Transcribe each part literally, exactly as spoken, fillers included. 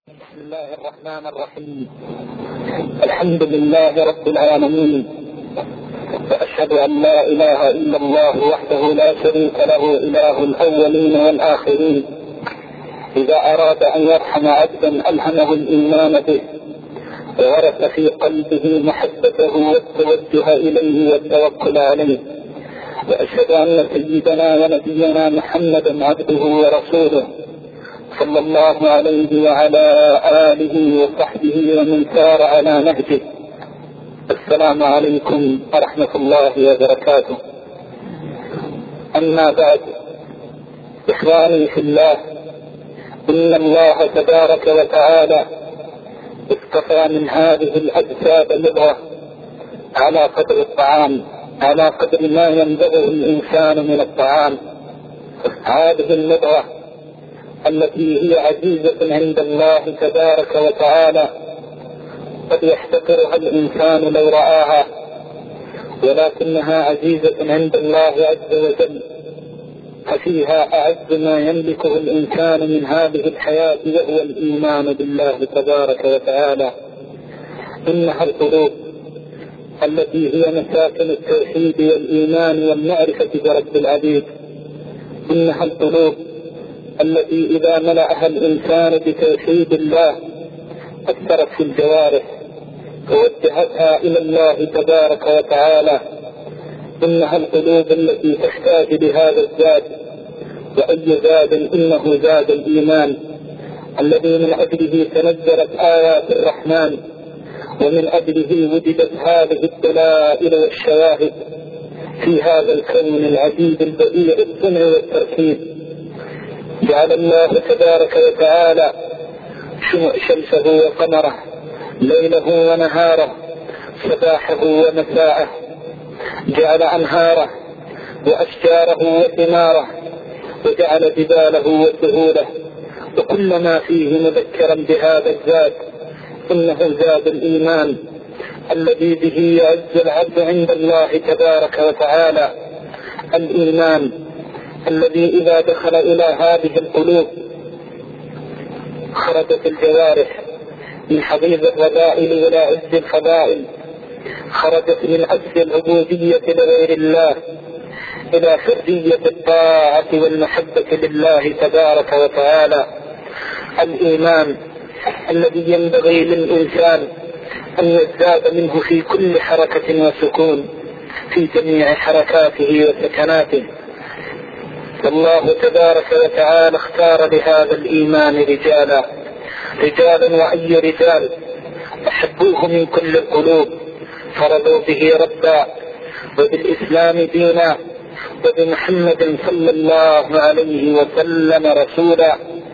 بسم الله الرحمن الرحيم. الحمد لله رب العالمين، وأشهد أن لا إله إلا الله وحده لا شريك له إله الأولين والآخرين. إذا أراد أن يرحم عبدا ألهمه الإيمان به، وورث في قلبه محبته والتوجه إليه والتوكل عليه. وأشهد أن سيدنا ونبينا محمدا عبده ورسوله، صلى الله عليه وعلى آله وصحبه ومن سار على نهجه. السلام عليكم ورحمة الله وبركاته. أما بعد، إخواني في الله، إن الله تبارك وتعالى اصطفى من هذه الأجساد مضغة على قدر الطعام، على قدر ما ينبغي الإنسان من الطعام. هذه المضغة التي هي عزيزة عند الله تبارك وتعالى، قد يحتقرها الإنسان لو رآها، ولكنها عزيزة عند الله عز وجل. ففيها أعز ما يملكه الإنسان من هذه الحياة، وهو الإيمان بالله تبارك وتعالى. إنها القلوب التي هي مساكن التوحيد والإيمان والمعرفة برب العبيد. إنها القلوب التي إذا ملأها الإنسان بتوحيد الله أثرت في الجوارح ووجهتها إلى الله تبارك وتعالى. إنها القلوب التي تحتاج لهذا الزاد، وأي زاد إنه زاد الإيمان الذي من أجله تنزلت آيات الرحمن، ومن أجله وجدت هذه الدلائل والشواهد في هذا الكون العجيب البديع الصنع والتركيب. جعل الله تبارك وتعالى شمسه وقمره، ليله ونهاره، صباحه ومساءه. جعل أنهاره وأشجاره وثماره، وجعل جباله وسهوله، وكل ما فيه مذكرا بهذا الزاد. إنه زاد الإيمان الذي به يعز العبد عند الله تبارك وتعالى. الإيمان الذي إذا دخل إلى هذه القلوب خرجت الجوارح من حضيض الرذائل إلى عز الفضائل، خرجت من أجل العبودية لغير الله إلى حرية الطاعة والمحبة لله تبارك وتعالى. الإيمان الذي ينبغي للإنسان أن يزداد منه في كل حركة وسكون، في جميع حركاته وسكناته. الله تبارك وتعالى اختار لهذا الإيمان رجالا رجالا وأي رجال أحبوه من كل القلوب، فرضوا به ربا، وبالإسلام دينا، وبمحمد صلى الله عليه وسلم رسولا.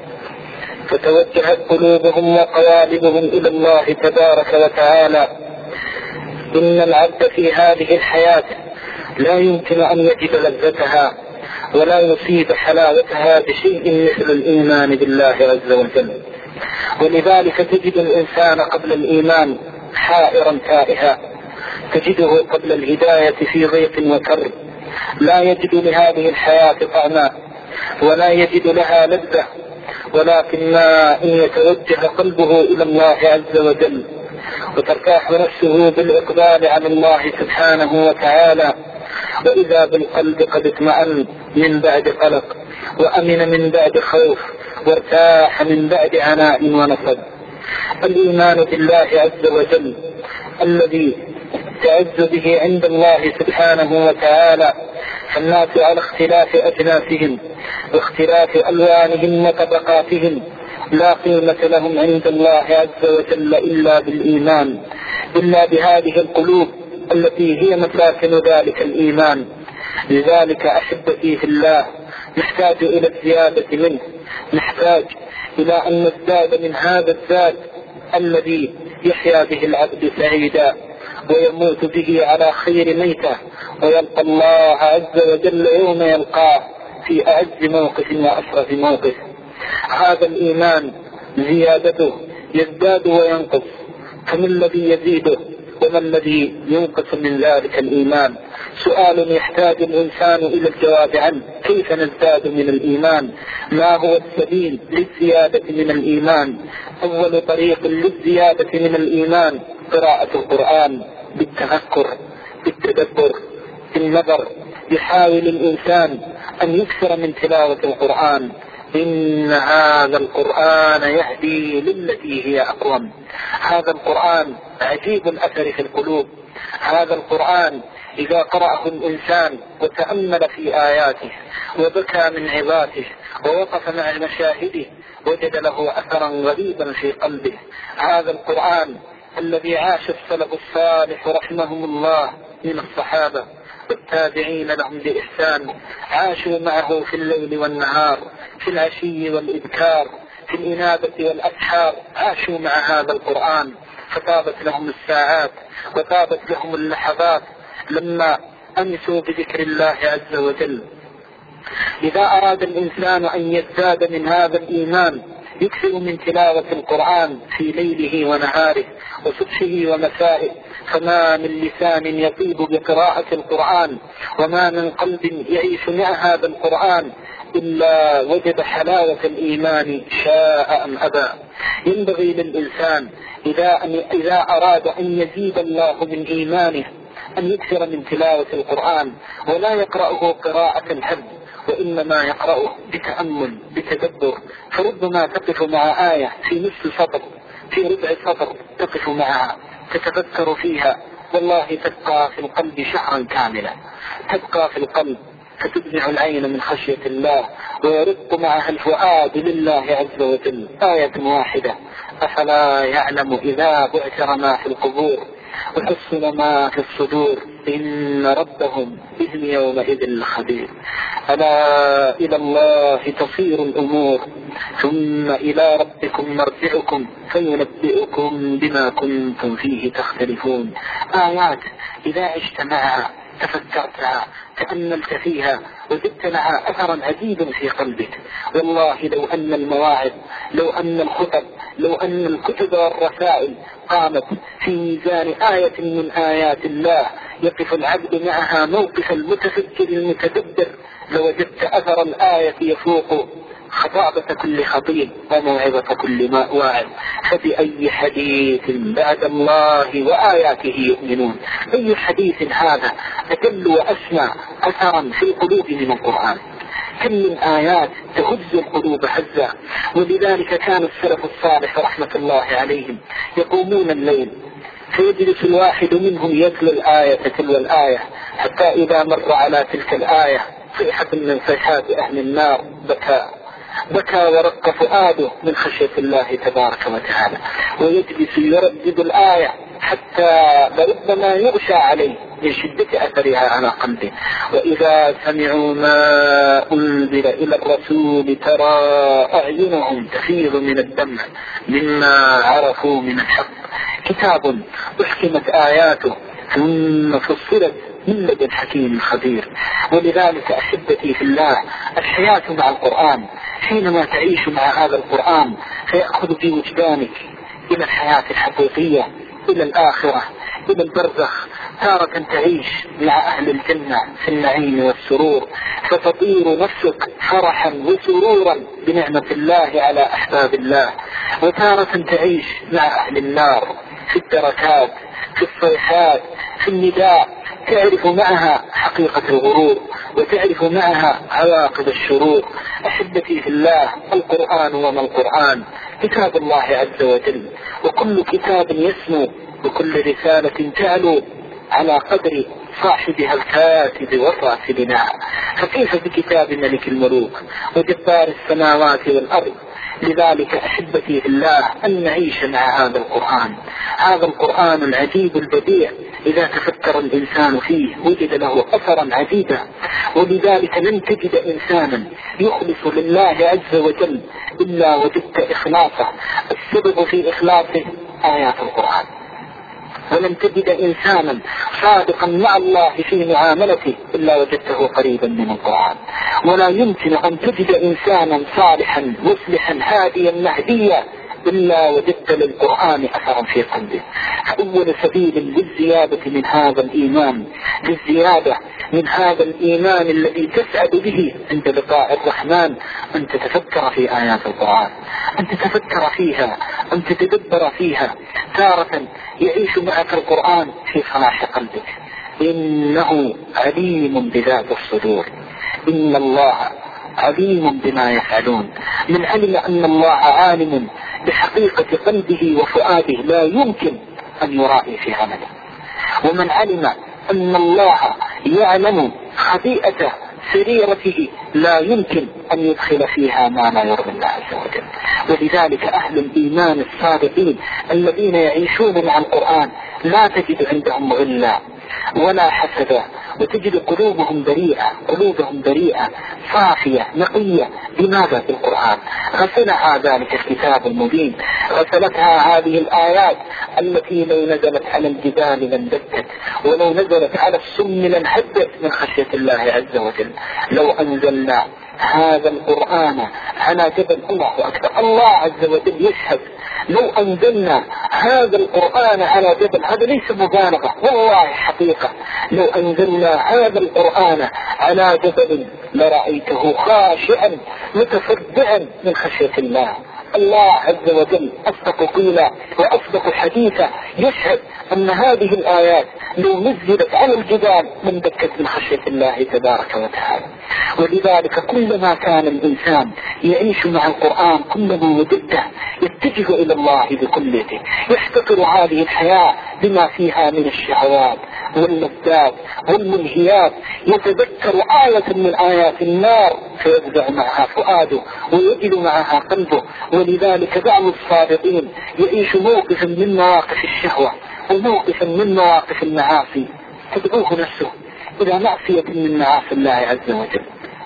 فتوجهت قلوبهم وقوالبهم إلى الله تبارك وتعالى. إن العبد في هذه الحياة لا يمكن أن يجد لذتها ولا يصيب حلاوتها بشيء مثل الإيمان بالله عز وجل. ولذلك تجد الإنسان قبل الإيمان حائرا تائها، تجده قبل الهداية في ضيق وكر، لا يجد لهذه الحياة طعما ولا يجد لها لذة. ولكن ما إن يتوجه قلبه إلى الله عز وجل وترتاح نفسه بالإقبال على الله سبحانه وتعالى، وإذا بالقلب قد اطمأن من بعد قلق، وأمن من بعد خوف، وارتاح من بعد عناء ونصب. الإيمان بالله عز وجل الذي تعز به عند الله سبحانه وتعالى. فالناس على اختلاف أجناسهم واختلاف ألوانهم وطبقاتهم لا قيمة لهم عند الله عز وجل إلا بالإيمان، إلا بهذه القلوب التي هي مساكن ذلك الإيمان. لذلك أحبتي في الله، نحتاج إلى الزيادة منه، نحتاج إلى أن نزداد من هذا الزاد الذي يحيا به العبد سعيدا ويموت به على خير ميته، ويلقى الله عز وجل يوم يلقاه في أعز موقف وأشرف موقف. هذا الإيمان زيادته يزداد وينقص، فمن الذي يزيده وما الذي ينقص من ذلك الإيمان؟ سؤال يحتاج الإنسان إلى الجواب عنه. كيف نزداد من الإيمان؟ ما هو السبيل للزيادة من الإيمان؟ أول طريق للزيادة من الإيمان قراءة القرآن بالتفكر بالتدبر بالنظر. يحاول الإنسان أن يكثر من تلاوة القرآن. إن هذا القرآن يهدي للتي هي أقوم. هذا القرآن عجيب الأثر في القلوب. هذا القرآن إذا قرأه الإنسان وتأمل في آياته وبكى من عظاته ووقف مع مشاهده وجد له أثرا غريبا في قلبه. هذا القرآن الذي عاش السلف الصالح رحمهم الله من الصحابة والتابعين لهم بإحسان، عاشوا معه في الليل والنهار، في العشي والإبكار، في الإنابة والأسحار، عاشوا مع هذا القرآن، فطابت لهم الساعات وطابت لهم اللحظات لما أنسوا بذكر الله عز وجل. إذا أراد الإنسان أن يزداد من هذا الإيمان يكثر من تلاوة القرآن في ليله ونهاره وصبحه ومسائه. فما من لسان يطيب بقراءة القرآن وما من قلب يعيش مع هذا القرآن إلا وجد حلاوة الإيمان شاء أم أبى. ينبغي للإنسان إذا, إذا أراد أن يزيد الله من إيمانه أن يكثر من تلاوة القرآن ولا يقرأه قراءة الحب، وإنما يقرأه بتأمل بتدبر. فربما تقف مع آية في نصف سطر في ربع سطر تقف معها تتفكر فيها، والله تبقى في القلب شهرا كاملا، تبقى في القلب فتدمع العين من خشية الله ويرق معها الفؤاد لله عز وجل. آية واحدة: أفلا يعلم إذا بعثر ما في القبور وحصل ما في الصدور إن ربهم بهم يومئذ لخبير. ألا إلى الله تصير الأمور ثم إلى ربكم مرجعكم فينبئكم بما كنتم فيه تختلفون. آيات إذا عشت معها تفكرتها تأملت فيها وجدت لها أثرا عجيبا في قلبك. والله لو أن المواعظ لو أن الخطب لو أن الكتب والرسائل قامت في ميزان آية من آيات الله يقف العبد معها موقف المتفكر المتدبر لوجدت أثر الآية يفوق خطابة كل خطيب وموعظة كل واعظ. فبأي حديث بعد الله وآياته يؤمنون؟ أي حديث هذا أجل وأسمى أثرا في القلوب من القرآن؟ كم من آيات تهز القلوب هزا. ولذلك كان السلف الصالح رحمة الله عليهم يقومون الليل فيجلس الواحد منهم يتلو الآية تلو الآية حتى إذا مر على تلك الآية صيحة من صيحات أهل النار بكى بكى ورق فؤاده من خشية الله تبارك وتعالى، ويجلس يردد الآية حتى لربما يغشى عليه من شدة أثرها على قلبه. وإذا سمعوا ما أنزل إلى الرسول ترى أعينهم تفيض من الدمع مما عرفوا من الحق. كتاب أحكمت آياته ثم فصلت من لدن حكيم خبير. ولذلك أحبتي في الله الحياة مع القرآن حينما تعيش مع هذا القرآن فيأخذ في وجدانك إلى الحياة الحقيقية، إلى الآخرة، إلى البرزخ. تارة تعيش مع أهل الجنة في النعيم والسرور فتطير نفسك فرحا وسرورا بنعمة الله على أحباب الله، وتارة تعيش مع أهل النار في الدركات في الصيحات في النداء تعرف معها حقيقة الغرور وتعرف معها عواقب الشرور. أحبتي في الله القرآن وما القرآن؟ كتاب الله عز وجل، وكل كتاب يسمو وكل رسالة تعلو على قدر صاحبها الكاتب والراسل لها. فكيف بكتاب ملك الملوك وجبار السماوات والأرض؟ لذلك أحبتي في الله أن نعيش مع هذا القرآن، هذا القرآن العجيب البديع إذا تفكر الإنسان فيه وجد له أثرا عجيبا. ولذلك لن تجد إنسانا يخلص لله عز وجل إلا وجدت إخلاصه. السبب في إخلاصه آيات القرآن. ولن تجد إنسانا صادقا مع الله في معاملته إلا وجدته قريبا من القرآن. ولا يمكن أن تجد إنسانا صالحا مصلحا هاديا مهديا إلا وجدت للقرآن أثرا في قلبه. أول سبيل للزيادة من هذا الإيمان، للزيادة من هذا الإيمان الذي تسعد به عند لقاء الرحمن، أن تتفكر في آيات القرآن، أن تتفكر فيها، أن تتدبر فيها. تارة يعيش معك القرآن في صلاح قلبك، إنه عليم بذات الصدور، إن الله عليم بما يفعلون. من علم أن الله عالم بحقيقة قلبه وفؤاده لا يمكن أن يرائي في عمله. ومن علم أن الله يعلم خبيئة سريرته لا يمكن أن يدخل فيها ما لا يرضي الله عز وجل. ولذلك أهل الإيمان الصادقين الذين يعيشون مع القرآن لا تجد عندهم غلا ولا حسدا، وتجد قلوبهم بريئة، قلوبهم بريئة صافية نقية. لماذا؟ بالقرآن غسلها ذلك الكتاب المبين، غسلتها هذه الآيات التي لو نزلت على الجبال لندكت، ولو نزلت على السم لانهدت من خشية الله عز وجل. لو أنزلنا هذا القرآن على جبل، الله أكبر، الله عز وجل يشهد، لو أنزلنا هذا القرآن على جبل، هذا ليس مبالغة والله حقيقة، لو أنزلنا هذا القرآن على جبل لرأيته خاشعا متصدعا من خشية الله. الله عز وجل أصدق قيلا وأصدق حديثا يشهد أن هذه الآيات لو نزلت على الجبال من دكت من خشية الله تبارك وتعالى. ولذلك كلما كان الإنسان يعيش مع القرآن كلما وجدته يتجه إلى الله بكليته، يحتقر هذه الحياة بما فيها من الشهوات واللذات والملهيات، يتذكر آية من آيات النار فيفزع معها فؤاده ويجل معها قلبه. ولذلك بعض الصادقين يعيش موقفا من مواقف الشهوة وموقفا من مواقف المعاصي، تدعوه نفسه إلى معصية من معاصي الله عز وجل،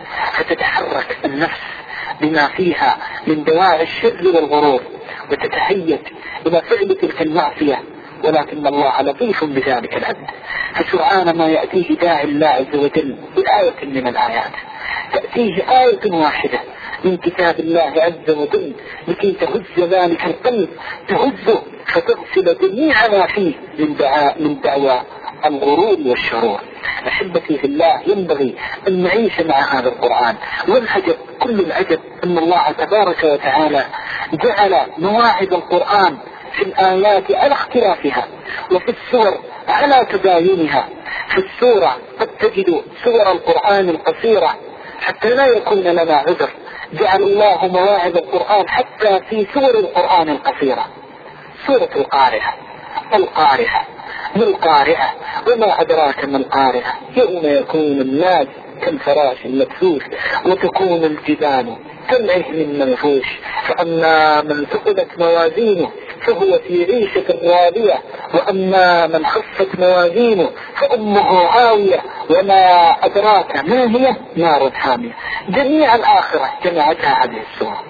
فتتحرك النفس بما فيها من دواعي الشر والغرور وتتهيج إلى فعل تلك المعصية. ولكن الله لطيف بذلك العبد، فسرعان ما يأتيه داعي الله عز وجل بآية من الآيات، تأتيه آية واحدة من كتاب الله عز وجل لكي تهز ذلك القلب، تهزه فتغسل جميع ما فيه من دعاء من دعوى الغرور والشرور. أحبتي في الله، ينبغي أن نعيش مع هذا القرآن. والعجب كل العجب أن الله تبارك وتعالى جعل مواعظ القرآن في الآيات على اختلافها، وفي السور على تباينها. في السورة قد تجد سور القرآن القصيرة حتى لا يكون لنا عذر، جعل الله مواعظ القرآن حتى في سور القرآن القصيرة. سورة القارعة، القارعة ما القارعة وما أدراك ما القارعة، يوم يكون الناس كالفراش المبثوث وتكون الجبال كالعهن المنفوش، فأما من ثقلت موازينه فهو في عيشة راضية، وأما من خفت موازينه فأمه هاوية وما أدراك ما هي نار حامية. جميع الآخرة جمعتها هذه السورة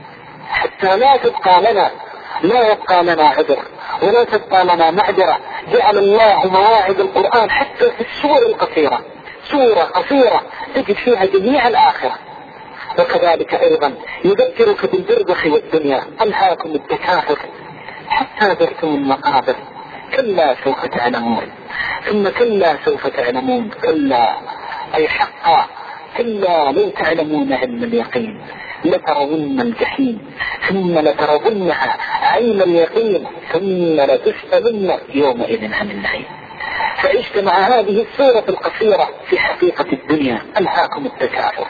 حتى لا تبقى لنا لا يبقى لنا عذر ولا تبقى لنا معذرة. جعل الله مواعظ القرآن حتى في السور القصيرة، سورة قصيرة تجد فيها جميع الآخرة. وكذلك أيضا يذكرك بالبرزخ والدنيا، ألهاكم التكاثر حتى زرتم المقابر، كلا سوف تعلمون ثم كلا سوف تعلمون، كلا أي حقا، كلا لو تعلمون علم اليقين لترون الجحيم ثم لترونها عين اليقين ثم لتسألن يومئذ عن النعيم. فعشت مع هذه السورة القصيرة في حقيقة الدنيا، ألهاكم التكاثر،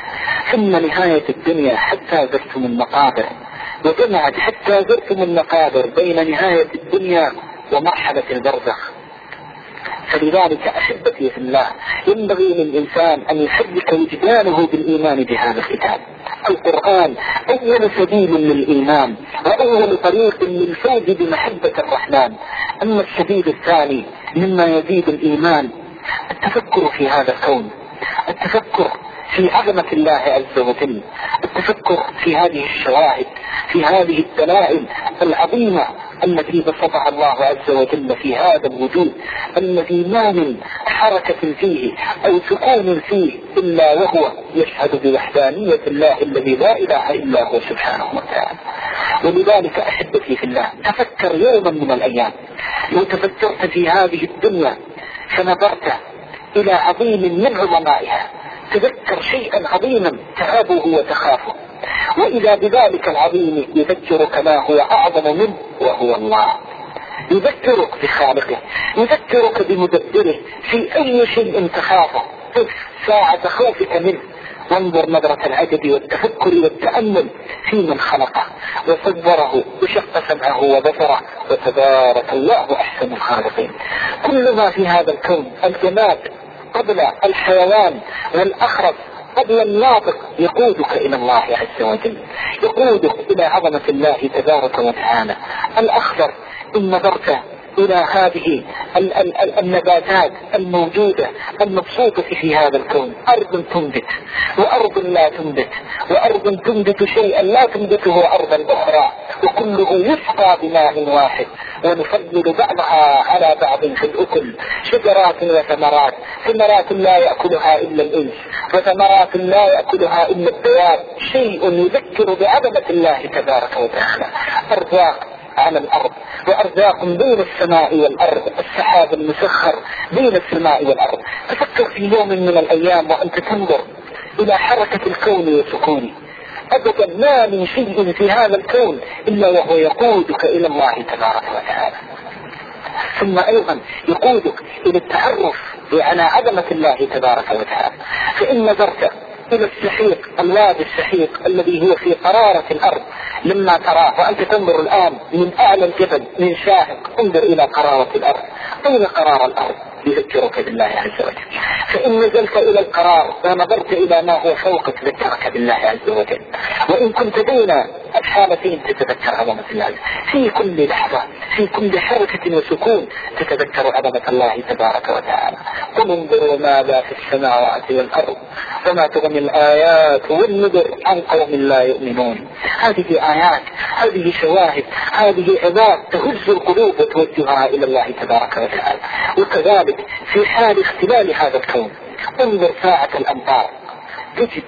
ثم نهاية الدنيا حتى زرتم المقابر، وجمعت حتى زرتم المقابر بين نهاية الدنيا ومرحلة البرزخ. فلذلك أحبتي في الله، ينبغي للإنسان أن يحرك وجدانه بالإيمان بهذا الكتاب. القرآن أول سبيل للإيمان وأول طريق للفوز بمحبة الرحمن. أما السبيل الثاني مما يزيد الإيمان التفكر في هذا الكون، التفكر في عظمة الله عز وجل، التفكر في هذه الشواهد، في هذه الدلائل العظيمة التي بسطها الله عز وجل في هذا الوجود الذي ما من حركة فيه أو سكون فيه إلا وهو يشهد بوحدانية الله الذي لا إله إلا هو سبحانه وتعالى. ولذلك أحبتي في الله، تفكر يوما من الأيام، لو تفكرت في هذه الدنيا فنظرت إلى عظيم من عظمائها، تذكر شيئا عظيما تهابه وتخافه، وإذا بذلك العظيم يذكرك ما هو أعظم منه وهو الله. يذكرك بخالقه، يذكرك بمدبره في أي شيء تخافه. ساعة خوفك منه وانظر نظرة العجب والتفكر والتأمل في من خلقه وصبره وشق سمعه وبصره، وتبارك الله أحسن الخالقين. كل ما في هذا الكون، الجماد قبل الحيوان والأخرس قبل الناطق، يقودك إلى الله عز وجل، يقودك إلى عظمة الله تبارك وتعالى. الأخضر إن نظرت إلى هذه ال- ال- ال- النباتات الموجودة المبسوطة في هذا الكون، أرض تنبت وأرض لا تنبت، وأرض تنبت شيئا لا تنبته أرضا أخرى، وكله يسقى بماء واحد، ونفضل بعضها على بعض في الأكل، شجرات وثمرات، ثمرات لا يأكلها إلا الإنس، وثمرات لا يأكلها إلا الدواب، شيء يذكر بعظمة الله تبارك وتعالى. أرزاق على الأرض، وأرزاق بين السماء والأرض، السحاب المسخر بين السماء والأرض. تفكر في يوم من الأيام وأنت تنظر إلى حركة الكون وسكونه، أبدا ما من شيء في هذا الكون إلا وهو يقودك إلى الله تبارك وتعالى. ثم أيضا يقودك إلى التعرف على عظمة الله تبارك وتعالى. فإن نظرت إلى السحيق، الوادي السحيق الذي هو في قرارة الأرض، لما تراه وأنت تنظر الآن من أعلى الجبل من شاهق، انظر إلى قرارة الأرض. أين قرار الأرض؟ يذكرك بالله عز وجل. فإن نزلت إلى القرار ونظرت إلى ما هو فوق تذكرك بالله عز وجل. وإن كنت بين الحالتين تتذكر عظمة الله في كل لحظة، في كل حركة وسكون تتذكر عظمة الله تبارك وتعالى. قل انظروا ماذا في السماوات والأرض وما تغني الآيات والنذر عن قوم لا يؤمنون. هذه آيات، هذه شواهد، هذه عظات تهز القلوب وتوجهها إلى الله تبارك وتعالى. وكذلك في حال اختلال هذا الكون، انظر ساعة الأمطار، تجد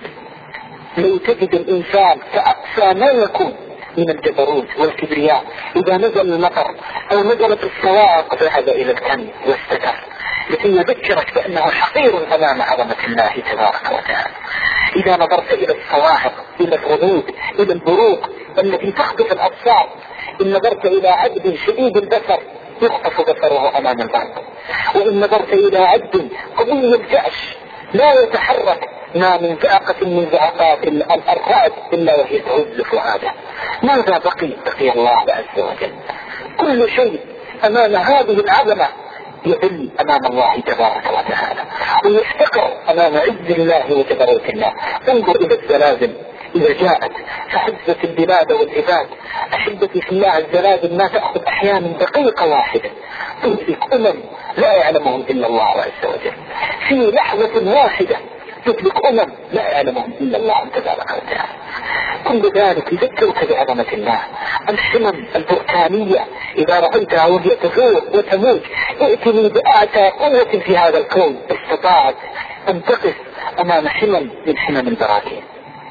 لو تجد الإنسان كأقسى ما يكون من الجبروت والكبرياء، إذا نزل المطر أو نزلت الصواعق ذهب إلى الكنز واستتر، لكي يذكرك بأنه حقير أمام عظمة الله تبارك وتعالى. إذا نظرت إلى الصواعق، إلى الردود، إلى البروق التي تخطف الأبصار، إن نظرت إلى عبد شديد البصر يخطف بصره أمام البرق، وإن نظرت إلى عبد قوي الجأش لا يتحرك ما من زعقة من زعقات الرعد إلا وهي تهز فؤاده. ماذا بقي؟ بقي الله عز وجل. كل شيء أمام هذه العظمة يذل أمام الله تبارك وتعالى، ويفتقر أمام عز الله وجبروت الله. انظر إلى الزلازل إذا جاءت فحزت البلاد والعباد. أحبتي في الله، الزلازل ما تأخذ أحيانا دقيقة واحدة، تمسك أمم لا يعلمهم إلا الله عز وجل. في لحظة واحدة تطلق أمم لا يعلمهم إلا الله تبارك وتعالى. كل ذلك يذكرك بعظمة الله. الحمم البركانية إذا رأيتها وهي تفور وتموت، ائتني بأعتى قوة في هذا الكون استطاعت أن تقف أمام حمم من حمم البراكين،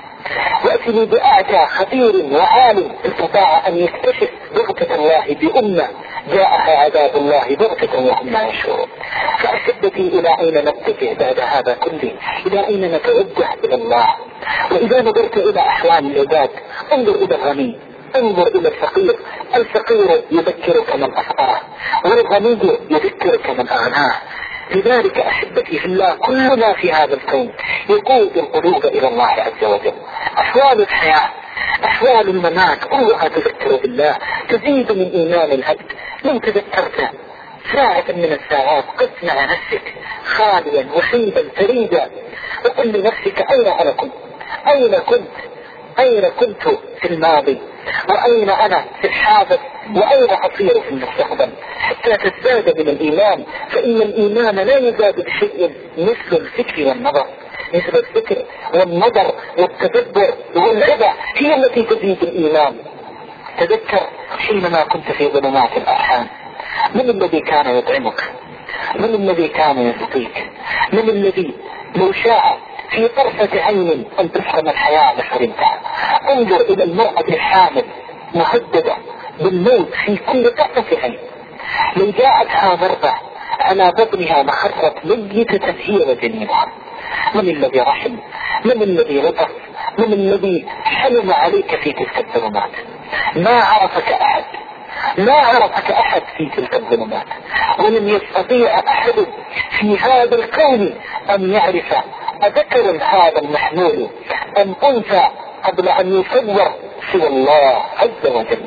وأتني بأعتى خطير وعالم استطاع أن يكتشف بغتة الله بأمة جاءها عذاب الله بغتة وهم لا يشعرون. فأحبتي إلى أين نتجه بعد هذا كله؟ إلى أين نتوجه؟ إلى الله. وإذا نظرت إلى أحوال العباد، انظر إلى الغني، انظر إلى الفقير. الفقير يذكرك من أفقره، والغني يذكرك من أغناه. لذلك أحبتي في الله، كل ما في هذا الكون يقود القلوب إلى الله عز وجل. أحوال الحياة، أحوال الممات، كلها تذكر بالله، تزيد من إيمان العبد. لو تذكرت ساعة من الساعات قف مع نفسك خاليا وحيدا فريدا، وقل لنفسك أين أنا كنت؟ أين كنت؟ أين كنت في الماضي؟ وأين أنا في الحاضر؟ وأين أصير في المستقبل؟ حتى تزداد من الإيمان، فإن الإيمان لا يزداد بشيء مثل الفكر والنظر. مثل الفكر والنظر والتدبر والعبء هي التي تزيد الإيمان. تذكر حينما كنت في ظلمات الأرحام، من الذي كان يطعمك؟ من الذي كان يسقيك؟ من الذي لو شاء في طرفة عين أن تفهم الحياة لحرمتها؟ انظر إلى المرأة الحامل مهددة بالموت في كل طرفة عين. لو جاءتها ضربة على بطنها مخرت ميتة هي وجنينها. من الذي رحم؟ من الذي لطف؟ من الذي حلم عليك في تلك الظلمات؟ ما عرفك أحد، ما عرفك أحد في تلك الظلمات، ولم يستطيع أحد في هذا الكون أن يعرف أذكر هذا المحمول أم أنثى قبل أن يصور سوى الله عز وجل.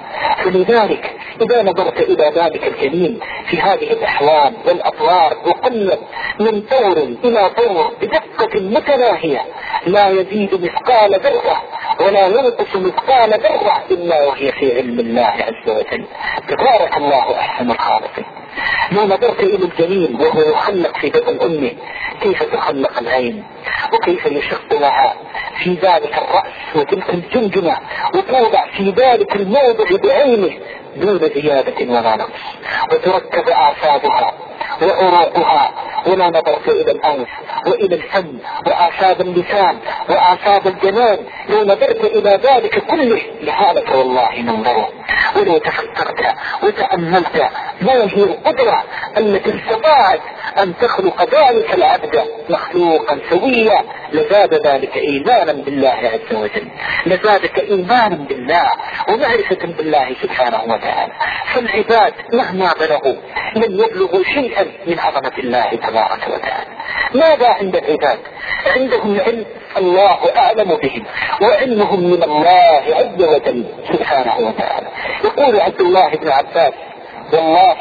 فلذلك إذا نظرت إلى ذلك الجميل في هذه الأحوال والأطوار وقلب من طور إلى طور بدقة متناهية لا يزيد مثقال ذرة ولا ينقص مثقال ذرة إلا وهي في علم الله عز وجل. تبارك الله أحسن الخالقين. لو نظرت إلى الجميل وهو يخلق في بطن أمه كيف تخلق العين وكيف يشق لها في ذلك الرأس وتلك الجمجمة وتوضع في ذلك الموضع بعينه دون زيادة ولا نقص، وتركب أعصابها وعروقها. ولا نظرت إلى الأنف وإلى الفم وأعصاب اللسان وأعصاب الجنان، لو نظرت إلى ذلك كله لهالك والله ننظره. ولو تفكرت وتأملت ما هي القدرة التي استطاعت أن تخلق ذلك العبد مخلوقا سويا لزاد ذلك إيمانا بالله عز وجل، لزادك إيمانا بالله ومعرفة بالله سبحانه وتعالى. فالعباد مهما بلغوا لن يبلغوا شيئا من عظمة الله تبارك وتعالى. ماذا عند العباد؟ عندهم علم الله أعلم بهم وعلمهم من الله عز وجل سبحانه وتعالى. يقول عبد الله بن عباس والله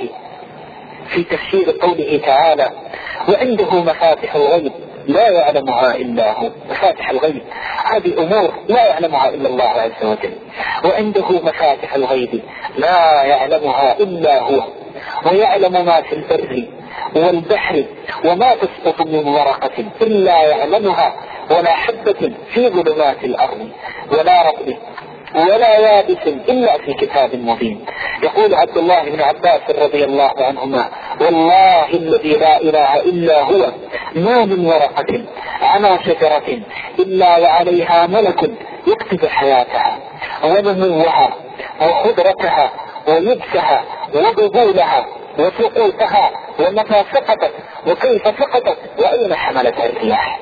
في تفسير قوله تعالى وعنده مفاتح الغيب لا يعلمها إلا هو. مفاتح الغيب هذه أمور لا يعلمها إلا الله عز وجل، وعنده مفاتح الغيب لا يعلمها إلا هو، ويعلم ما في البر والبحر وما تسقط من ورقة إلا يعلمها ولا حبة في ظلمات الأرض ولا رطب ولا يابس إلا في كتاب مبين. يقول عبد الله بن عباس رضي الله عنهما والله الذي لا إله إلا هو ما من ورقة على شجرة إلا وعليها ملك يكتب حياتها ونموها وخضرتها ويبسها وبذولها وسقوطها ومتى سقطت وكيف سقطت وأين حملتها الرياح.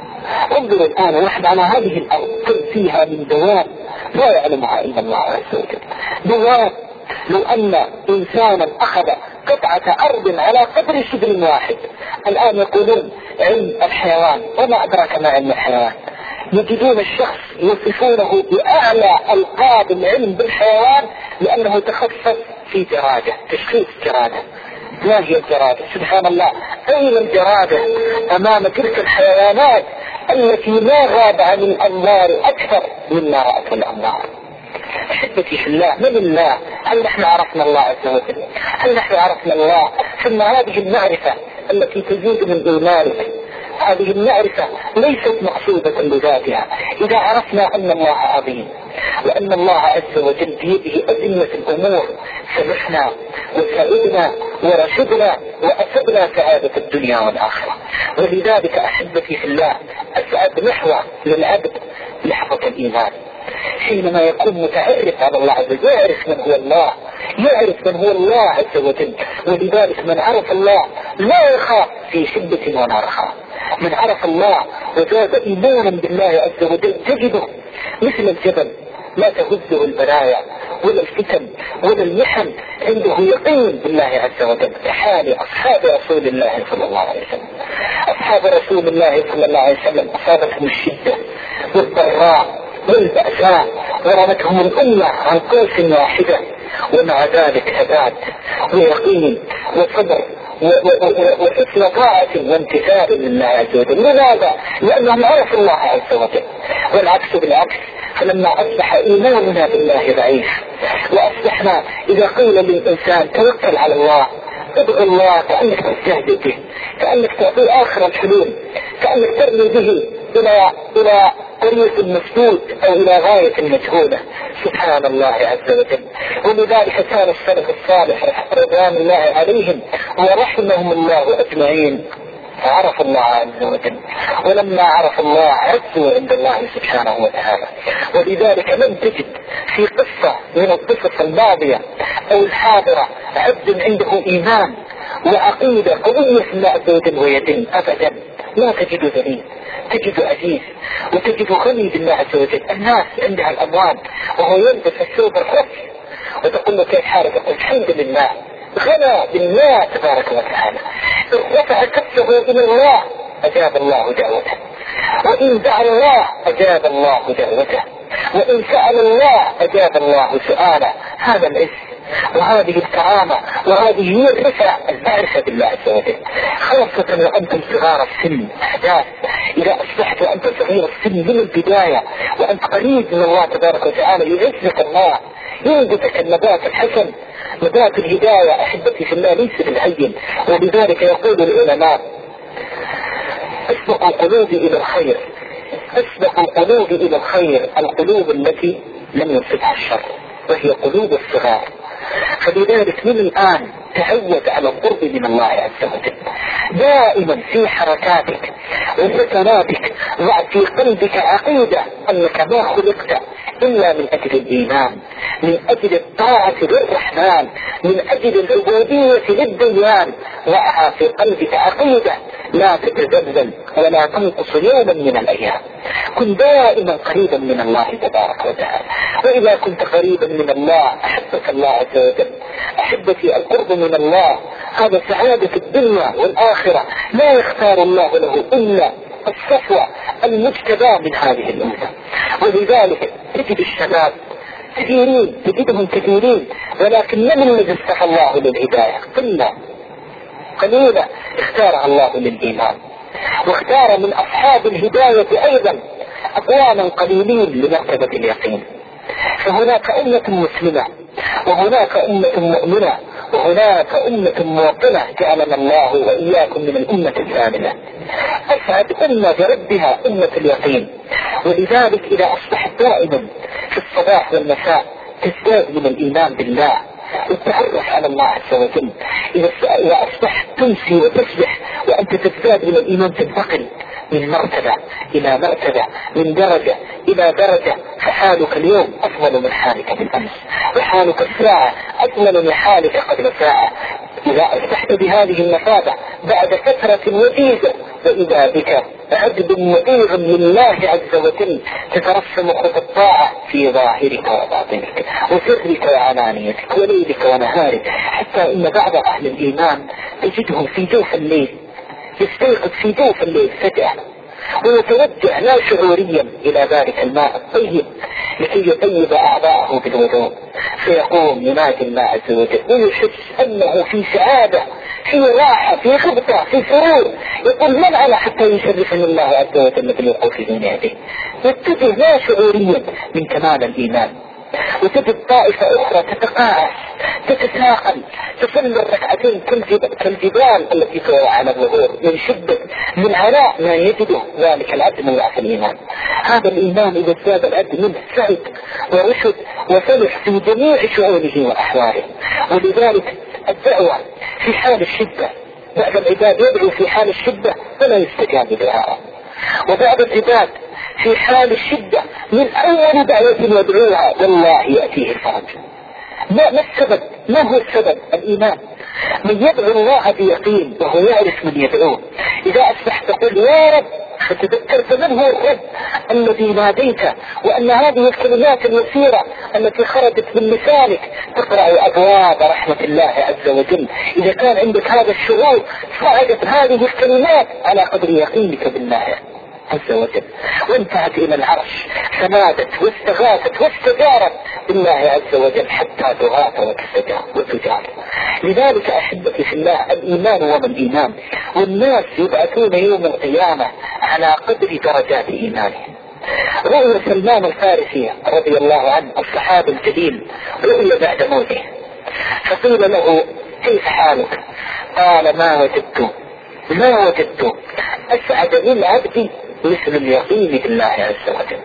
انظر الآن نحن على هذه الأرض كم فيها من دواب لا يعلمها إلا الله عز وجل. دواب لو أن إنسانا أخذ قطعة أرض على قدر شبر واحد، الآن يقولون علم الحيوان وما أدرك ما علم الحيوان، يجدون الشخص يصفونه بأعلى ألقاب العلم بالحيوان لأنه تخصص في جرادة، تشخيص جرادة. ما هي الجرادة؟ سبحان الله، أين الجرادة أمام تلك الحيوانات التي ما غاب عن الأنوار أكثر مما رأت الأنوار. أحبتي في الله، من الله؟ هل نحن عرفنا الله عز وجل؟ هل نحن عرفنا الله؟ ثم هذه المعرفة التي تزيد من إيمانك، هذه المعرفة ليست مقصودة لذاتها. إذا عرفنا أن الله عظيم وأن الله عز وجل بيده أزمة الأمور سمحنا وسعدنا ورشدنا وأسبنا سعادة الدنيا والآخرة. ولذلك أحبتي في الله، أسعد نحو للعبد لحظة الإيمان حينما يكون متعرف على الله عز وجل، يعرف من هو الله، يعرف من هو الله عز وجل. ولذلك من عرف الله لا يخاف في شدة ولا رخاء. من عرف الله وزاد إيمانا بالله عز وجل تجده مثل الجبل لا تهزه البلايا ولا الفتن ولا المحن، عنده يقين بالله عز وجل. كحال أصحاب رسول الله صلى الله عليه وسلم. أصحاب رسول الله صلى الله عليه وسلم أصابتهم الشدة والضراء والبأساء ورمتهم الأمة عن قوس واحدة، ومع ذلك ثبات ويقين وصبر وحسن طاعة وامتثال لله عز وجل. لماذا؟ لأنهم عرفوا الله عز وجل. والعكس بالعكس، فلما أصبح إيماننا بالله ضعيف وأصبحنا إذا قيل للإنسان توكل على الله ادعو الله كأنك تستهدف به، كأنك تعطيه آخر الحلول، كأنك ترمي به إلى إلى طريق المسدود أو إلى غاية مجهولة. سبحان الله عز وجل. ولذلك كان السلف الصالح رضوان الله عليهم ورحمهم الله أجمعين فعرف الله عز وجل، ولما عرف الله عزوا عند الله سبحانه وتعالى. ولذلك لم تجد في قصة من القصص الماضية أو الحاضرة عبد عنده إيمان وعقيدة قوية في الله عز وجل ويدين أبدا، لا تجد ذليل، تجد عزيز وتجد غني بالله عز وجل. الناس عندها الأموال وهو يلبس الثوب الخف وتقول له كيف حالك؟ يقول الحمد لله، غنى بالله تبارك وتعالى. رفع كفه إلى الله أجاب الله دعوته، وإن دعا الله أجاب الله دعوته، وإن سأل الله أجاب الله سؤاله. هذا العز وهذه الكرامة وهذه هي الرفعة، المعرفة بالله عز وجل، خاصة وأنتم صغار السن. أحداث إذا أصبحت وأنت صغير السن من البداية وأنت قريب من الله تبارك وتعالى يعزك الله، ينبتك النبات الحسن، نبات الهداية. أحبتي في الله ليس بالهين، ولذلك يقول العلماء أسبق القلوب إلى الخير، أسبق القلوب إلى الخير القلوب التي لم يصبها الشر، وهي قلوب الصغار. فلذلك من الآن تعود على القرب من الله عز وجل، دائما في حركاتك وسكناتك ضع في قلبك عقيدة أنك ما خلقت إلا من أجل الإيمان، من أجل الطاعة للرحمن، من أجل العبودية للديان. ضعها في قلبك عقيدة لا تتزلزل ولا تنقص يوما من الأيام. كن دائما قريبا من الله تبارك وتعالى، وإذا كنت قريبا من الله أحبك الله عز وجل. أحبتي القرب من الله هذا سعادة الدنيا والآخرة، لا يختار الله له إلا الصفوة المجتبى من هذه الأمة. ولذلك تجد الشباب كثيرين، تجدهم كثيرين، ولكن من الذي اصطفى الله للهداية؟ قلة قليلة اختارها الله للإيمان، واختار من أصحاب الهداية أيضا أقواما قليلين لمرتبة اليقين. فهناك أمة مسلمة، وهناك أمة مؤمنة، وهناك أمة موطنة جعلنا الله وإياكم من الأمة الثامنة. أسعد أمة بربها أمة اليقين. ولذلك إذا أصبحت دائما في الصباح والمساء تزداد من الإيمان بالله والتعرف على الله عز وجل، إذا أصبحت تمسي وتصبح وأنت تزداد من الإيمان، تنتقل من مرتبة إلى مرتبة، من درجة إلى درجة، فحالك اليوم أفضل من حالك بالأمس، وحالك الساعة أجمل من حالك قبل ساعة. إذا أصبحت بهذه المثابة بعد فترة وجيزة، وإذا بك عبد مطيع لله عز وجل، تترسم خطى الطاعة في ظاهرك وباطنك وسرك وعلانيتك وليلك ونهارك، حتى إن بعض أهل الإيمان تجدهم في جوف الليل يستيقظ في جوف الليل فجأة ويتوجه لا شعوريا إلى ذلك الماء الطيب لكي يطيب أعضاءه بالوضوء، فيقوم ينادي الله عز وجل ويحس أنه في سعادة، في راحة، في غبطة، في سرور. يقول من على حتى يشرفني الله عز وجل بالوقوف بين يديه. يتجه لا شعوريا من كمال الإيمان. وتجد طائفة أخرى تتقاعس تتساقل تصلي الركعتين كالجبال التي تروى على الظهور من شدة من علاء ما يجده ذلك العبد من ضعف الإيمان. هذا الإيمان إذا زاد العبد منه سعد ورشد وفلح في جميع شؤونه وأحواله. ولذلك الدعوة في حال الشدة، بعض العباد يدعو في حال الشدة فلا يستجاب دعاءه، وبعض العباد في حال الشدة من أول دعوة يدعوها والله يأتيه الفرج. ما, ما السبب؟ ما هو السبب؟ الإيمان. من يدعو الله بيقين وهو يعرف من يدعوه. إذا أصبحت تقول يا رب فتذكرت من هو الرب الذي ناديته، وأن هذه الكلمات اليسيرة التي خرجت من لسانك تقرأ أبواب رحمة الله عز وجل. إذا كان عندك هذا الشعور صعدت هذه الكلمات على قدر يقينك بالله عز وجل، وانتهت إلى العرش فنادت واستغاثت واستجارت بالله عز وجل حتى تغاث وتجار. لذلك أحبتي في الله الإيمان وما الإيمان، والناس يبعثون يوم القيامة على قدر درجات إيمانهم. رؤيا سلمان الفارسي رضي الله عنه الصحابي الجليل رؤيا بعد موته، فقيل له كيف حالك؟ قال ما وجدت ما وجدت أسعد للعبد مثل اليقين بالله عز وجل.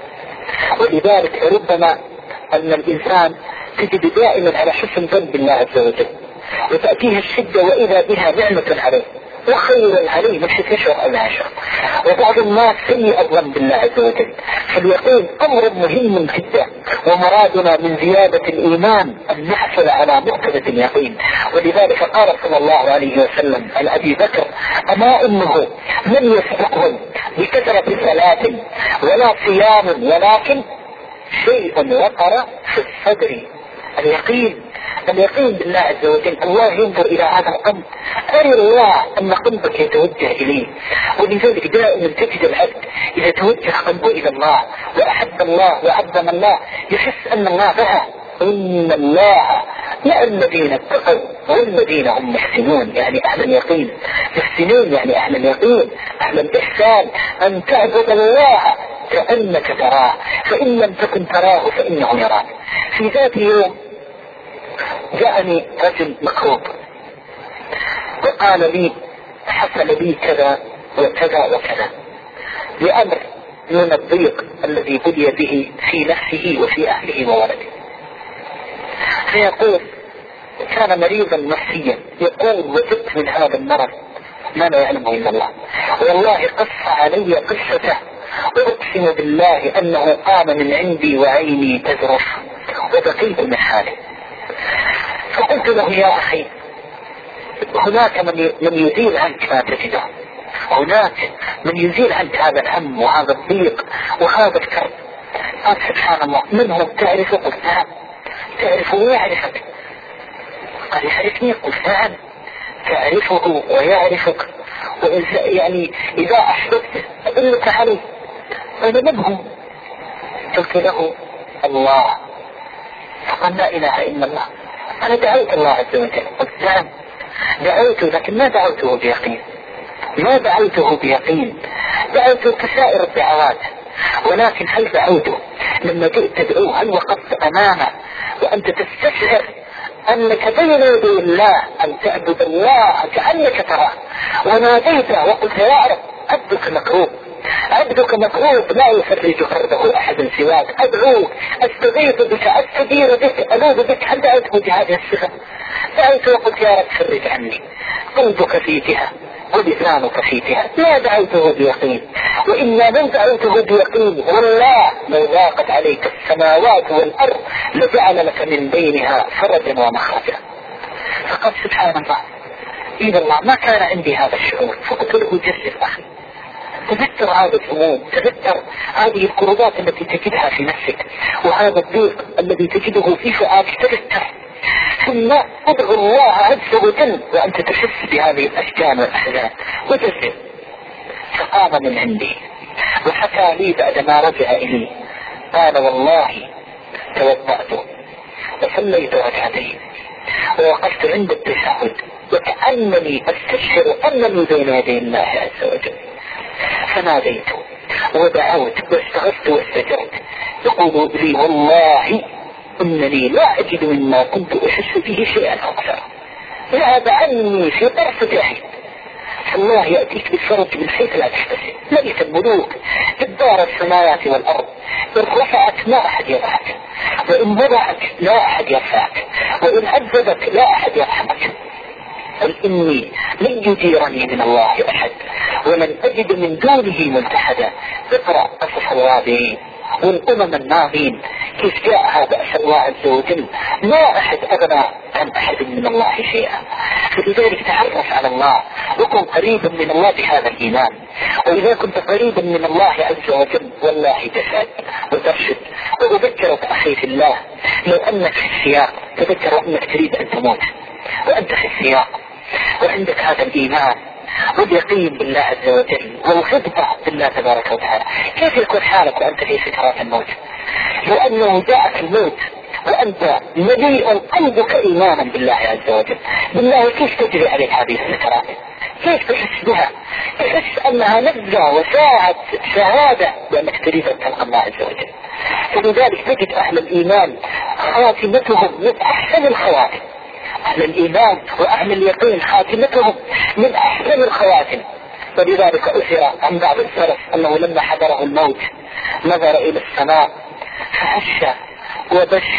ولذلك ربما أن الإنسان تجد دائما على حسن ظن بالله عز وجل، وتأتيها الشدة وإذا بها نعمة عليه، وخير عليه من حيث يشعر أنها شر. وبعض الناس سيء الظن بالله عز وجل. فاليقين أمر مهم جدا، ومرادنا من زيادة الإيمان أن نحصل على مقتضى اليقين. ولذلك قال صلى الله عليه وسلم عن أبي بكر: أما إنه لم يسبقهم بكثرة صلاة ولا صيام ولكن شيء وقر في الصدر. اليقين اليقين بالله عز وجل. الله ينظر إلى هذا القلب، أرى الله أن قلبك يتوجه إليه. ولذلك دائما تجد العبد إذا توجه قلبه إلى الله وأحب الله وعظم الله يحس أن الله معه. إن الله مع الذين اتقوا والذين هم محسنون، يعني أهل اليقين. محسنون يعني أهل اليقين، أهل الإحسان. أن تعبد الله كأنك تراه، فإن لم تكن تراه فإنه يراك. في ذات يوم جاءني رجل مكروب وقال لي: حصل لي كذا وكذا وكذا، لأمر من الضيق الذي بلي به في نفسه وفي أهله وولده. فيقول: كان مريضا نفسيا، يقول: وجدت من هذا المرض ما لا يعلمه إلا الله، والله قص علي قصته، وأقسم بالله أنه قام من عندي وعيني تذرف وبقيت من حاله. فقلت له: يا أخي، هناك من من يزيل عنك ما تجده، هناك من يزيل عنك هذا الهم وهذا الضيق وهذا الكرب. قال: سبحان الله، من هو؟ تعرفه؟ قلت: نعم. تعرفه ويعرفك؟ قال: يعرفني؟ قلت: نعم. تعرفه ويعرفك، يعني إذا أحببت أدلك عليه. قال: من هو؟ قلت له: الله. فقال: لا إله إلا الله. أنا دعوت الله عز وجل. قلت: نعم دعوته، لكن ما دعوته بيقين، ما دعوته بيقين، دعوته كسائر الدعوات. ولكن هل دعوته لما جئت تدعوه هل وقفت أمامه وأنت تستشعر أنك بين يدي الله، أن تعبد الله كأنك تراه، وناديته وقلت: يا رب عبدك مكروب، عبدك مكروب لا يفرج كربه أحد سواك، أدعوك، أستغيث بك، أستدير بك، ألوذ بك. هل دعوته بهذه الصفة؟ دعوت وقلت: يا رب فرج عني. قلبك في جهة ولسانك في جهة. لا دعوته بيقين، وإلا من دعوته بيقين والله لو ضاقت عليك السماوات والأرض لجعل لك من بينها فرجا ومخرجا. فقال: سبحان الله، إذا الله ما كان عندي هذا الشعور. فقلت له: جرب أخي، تذكر هذا الهموم، تذكر هذه الكروبات التي تجدها في نفسك وهذا الضيق الذي تجده في فؤادك، تذكر، ثم ادعو الله عز وجل وأنت تحس بهذه الأشجان والأحزان وتذكر. فقام من عندي وحكى لي بعدما رجع إلي، قال: والله توضأت وصليت ركعتين ووقفت عند التشهد وكأنني أستشعر أنني بين يدي الله عز وجل، فناديت ودعوت واستغفت واستجرت. يقول لي: والله إنني لا أجد مما كنت أحس به شيئا أكثر، ذهب عني في طرفة عين. فالله يأتيك بالفرج من حيث لا تحتسب. ملك الملوك جبار السماوات والأرض، إن رفعك لا أحد يرفعك، وإن وضعك لا أحد يرفعك، وإن عذبك لا أحد يرحمك. قل: إني لن يجيرني من الله أحد ولن أجد من دونه ملتحدا. اقرأ قصص الغابرين والأمم الماضين كيف جاء هذا أسأل الله عز وجل، ما أحد أغنى عن أحد من الله شيئا. فلذلك تعرف على الله وكن قريبا من الله بهذا الإيمان. وإذا كنت قريبا من الله عز وجل والله تسعد وترشد. وأذكرك أخي في الله، لو أنك في السياق تذكر أنك تريد أن تموت وأنت في السياق وعندك هذا الإيمان واليقين بالله عز وجل والخطبة بالله تبارك وتعالى، كيف يكون حالك وأنت في سكرات الموت؟ لو أنه جاءك الموت وأنت مليء قلبك إيمانا بالله عز وجل، بالله كيف تجري عليك هذه السكرات؟ كيف تحس بها؟ تحس أنها لذة وساعة شهادة بأنك تريد أن تلقى الله عز وجل. فلذلك تجد أهل الإيمان خاتمتهم من أحسن الخواتم، أهل الإيمان وأهل اليقين خاتمتهم من أحسن الخواتم. ولذلك أثر عن بعض السلف أنه لما حضره الموت نظر إلى السماء فهش وبش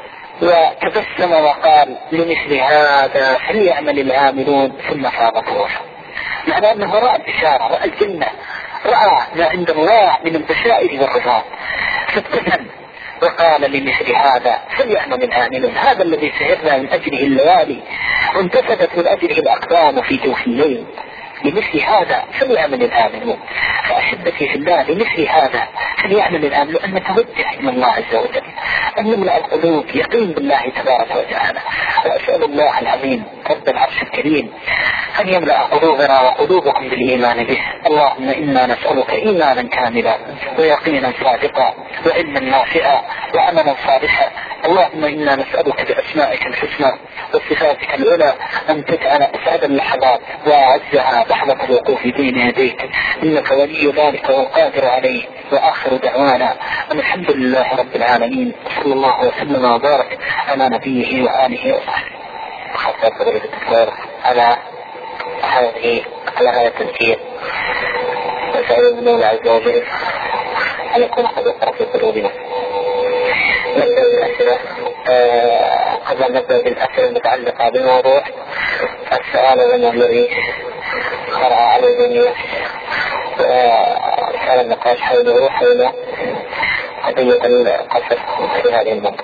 وتبسم وقال: لمثل هذا فليعمل العاملون، ثم فاضت روحه. معناه أنه رأى البشارة، رأى الجنة، رأى ما عند الله من البشائر والرضا، فابتسم وقال لمثل هذا فليعمل العاملون. هذا الذي سهرنا من أجله الليالي وانتفدت من أجله الأقدام في جوف الليل، لمثل هذا فليعمل العاملون. فأحبتي في الله، لمثل هذا فليعمل العاملون، أن نتوجه إلى الله عز وجل، أن نملأ القلوب يقين بالله تبارك وتعالى. وأسأل الله العظيم رب العرش الكريم أن يملأ قلوبنا وقلوبكم بالإيمان به. اللهم إنا نسألك إيمانا كاملا ويقينا صادقا وعلما نافعا وعملا صالحا. اللهم إنا نسألك بأسمائك الحسنى وصفاتك العلى أن تجعل أسعد اللحظات وأعزها لحظة الوقوف بين يديك، إنك ولي ذلك والقادر عليه. وآخر دعوانا أن الحمد لله رب العالمين، صلى الله وسلم وبارك على نبيه وآله وصحبه. خاصة فضيلة الدكتور على هذه على هذا التذكير، وسأل الله عز وجل أن يكون قد وقع في قلوبنا. نبدأ بالأسئلة. آه قبل أن نبدأ بالأسئلة المتعلقة بالموضوع، السؤال من الذي قرأ على الجميع وكان النقاش حوله حول قضية القصر في هذه المنطقة.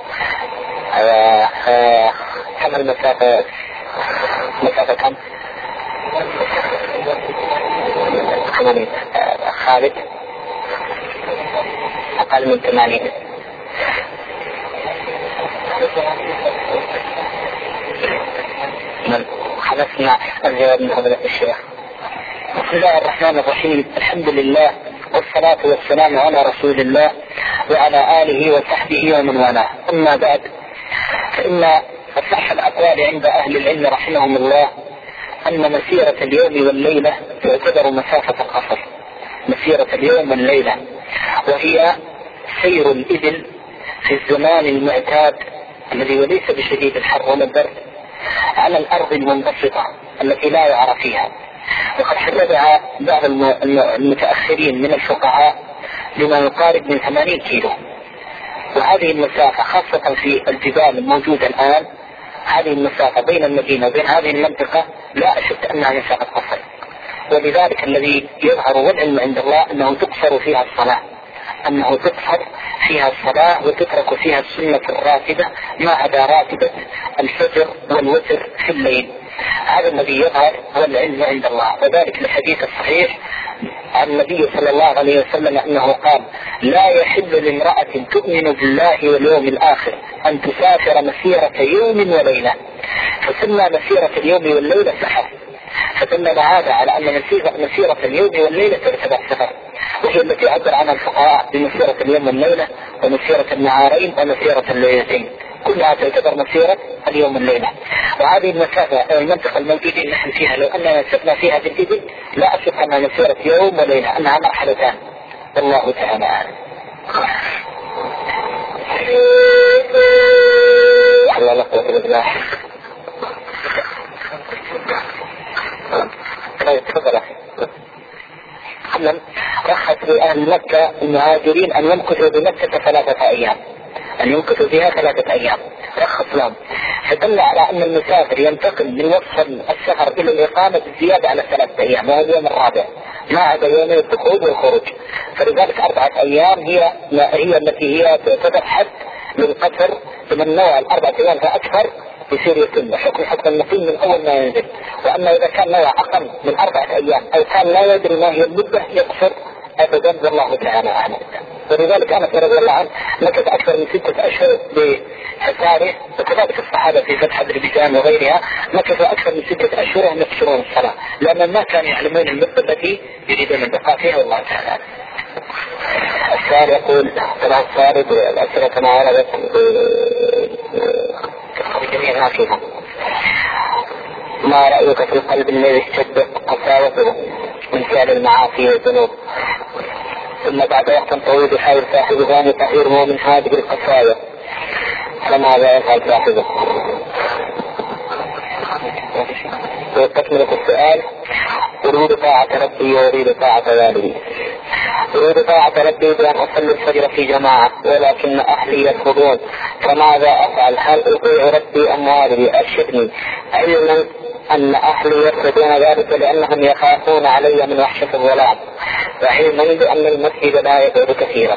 آه كم المسافة؟ مسافة كم؟ ثمانين. خالد أقل من ثمانين. من حدثنا الجواب من فضيلة الشيخ. بسم الله الرحمن الرحيم، الحمد لله والصلاة والسلام على رسول الله وعلى آله وصحبه ومن والاه. أما بعد، فإن أصح الأقوال عند أهل العلم رحمهم الله أن مسيرة اليوم والليلة تعتبر مسافة القصر، مسيرة اليوم والليلة، وهي سير الإبل في الزمان المعتاد الذي وليس بشديد الحر ولا البرد على الأرض المنبسطة التي لا يعرف فيها. وقد حددها بعض المتأخرين من الفقهاء لما يقارب من ثمانين كيلو. وهذه المسافة خاصة في الجبال الموجودة الآن، هذه المسافة بين المدينة وبين هذه المنطقة لا أشك أنها مسافة قصر. ولذلك الذي يظهر والعلم عند الله أنه تقصر فيها الصلاة، أنه تقصر فيها الصلاة وتترك فيها السنة الراتبة ما عدا راتبة الفجر والوتر في الليل. هذا الذي يظهر والعلم عند الله. وذلك الحديث الصحيح عن النبي صلى الله عليه وسلم أنه قال: لا يحل لامرأة تؤمن بالله واليوم الآخر أن تسافر مسيرة يوم وليلة. فسمى مسيرة اليوم والليلة سفر، فدل هذا على أن مسيرة اليوم والليلة تعتبر سفر، وهي التي عبر عنها الفقهاء بمسيرة اليوم والليلة ومسيرة النهارين ومسيرة الليلتين، كلها تعتبر مسيرة اليوم والليلة. وهذه المسافة المنطقة الموجودين نحن فيها لو أننا سرنا فيها بالإبل لا أشك أنها مسيرة يوم وليلة، أنها مرحلتان. والله تعالى أعلم. الله لا قوة إلا بالله. تفضل أخي. قبلا رخص لأهل مكة المهاجرين أن يمكثوا بمكة ثلاثة أيام، أن يمكثوا فيها ثلاثة أيام، رخص لهم. فدل على أن المسافر ينتقل من وصف السفر إلى الإقامة بالزيادة على ثلاثة أيام، وهو اليوم الرابع ما عدا يومين الدخول والخروج. فلذلك أربعة أيام هي هي التي هي تعتبر حد للقصر من النوع. الأربعة أيام فأكثر يصير يتم حكم حكم المقيم من أول ما ينزل. وأما إذا كان نوع أقل من أربعة أيام أو كان لا يدري ما هي المدة يقصر أبدا، والله تعالى أعلم. ولذلك أنا رضي الله عنه مكث أكثر من ستة أشهر بحساره، وكذلك الصحابة في فتح أذربيجان وغيرها مكثوا أكثر من ستة أشهر وهم يقصرون الصلاة، لأن ما كانوا يعلمون المدة التي يريدون البقاء فيها. والله تعالى. السؤال يقول: طبعا السؤال الأسئلة كما وردت بجميع ما فيها. ما رأيك في القلب الذي اشتد قساوته من فعل المعاصي والذنوب، ثم بعد وقت طويل يحاول صاحبه أن يطهره من هذه القساوة، فماذا يفعل صاحبه؟ وتكملة السؤال: أريد طاعة ربي وأريد طاعة والدي. أريد طاعة ربي بأن أصلي الفجر في جماعة، ولكن أهلي يرفضون، فماذا أفعل؟ هل أطيع ربي أم والدي؟ أرشدني. علما أن أهلي يرفضون ذلك لأنهم يخافون علي من وحشة الظلام، وحينئذ أن المسجد لا يبعد كثيرا.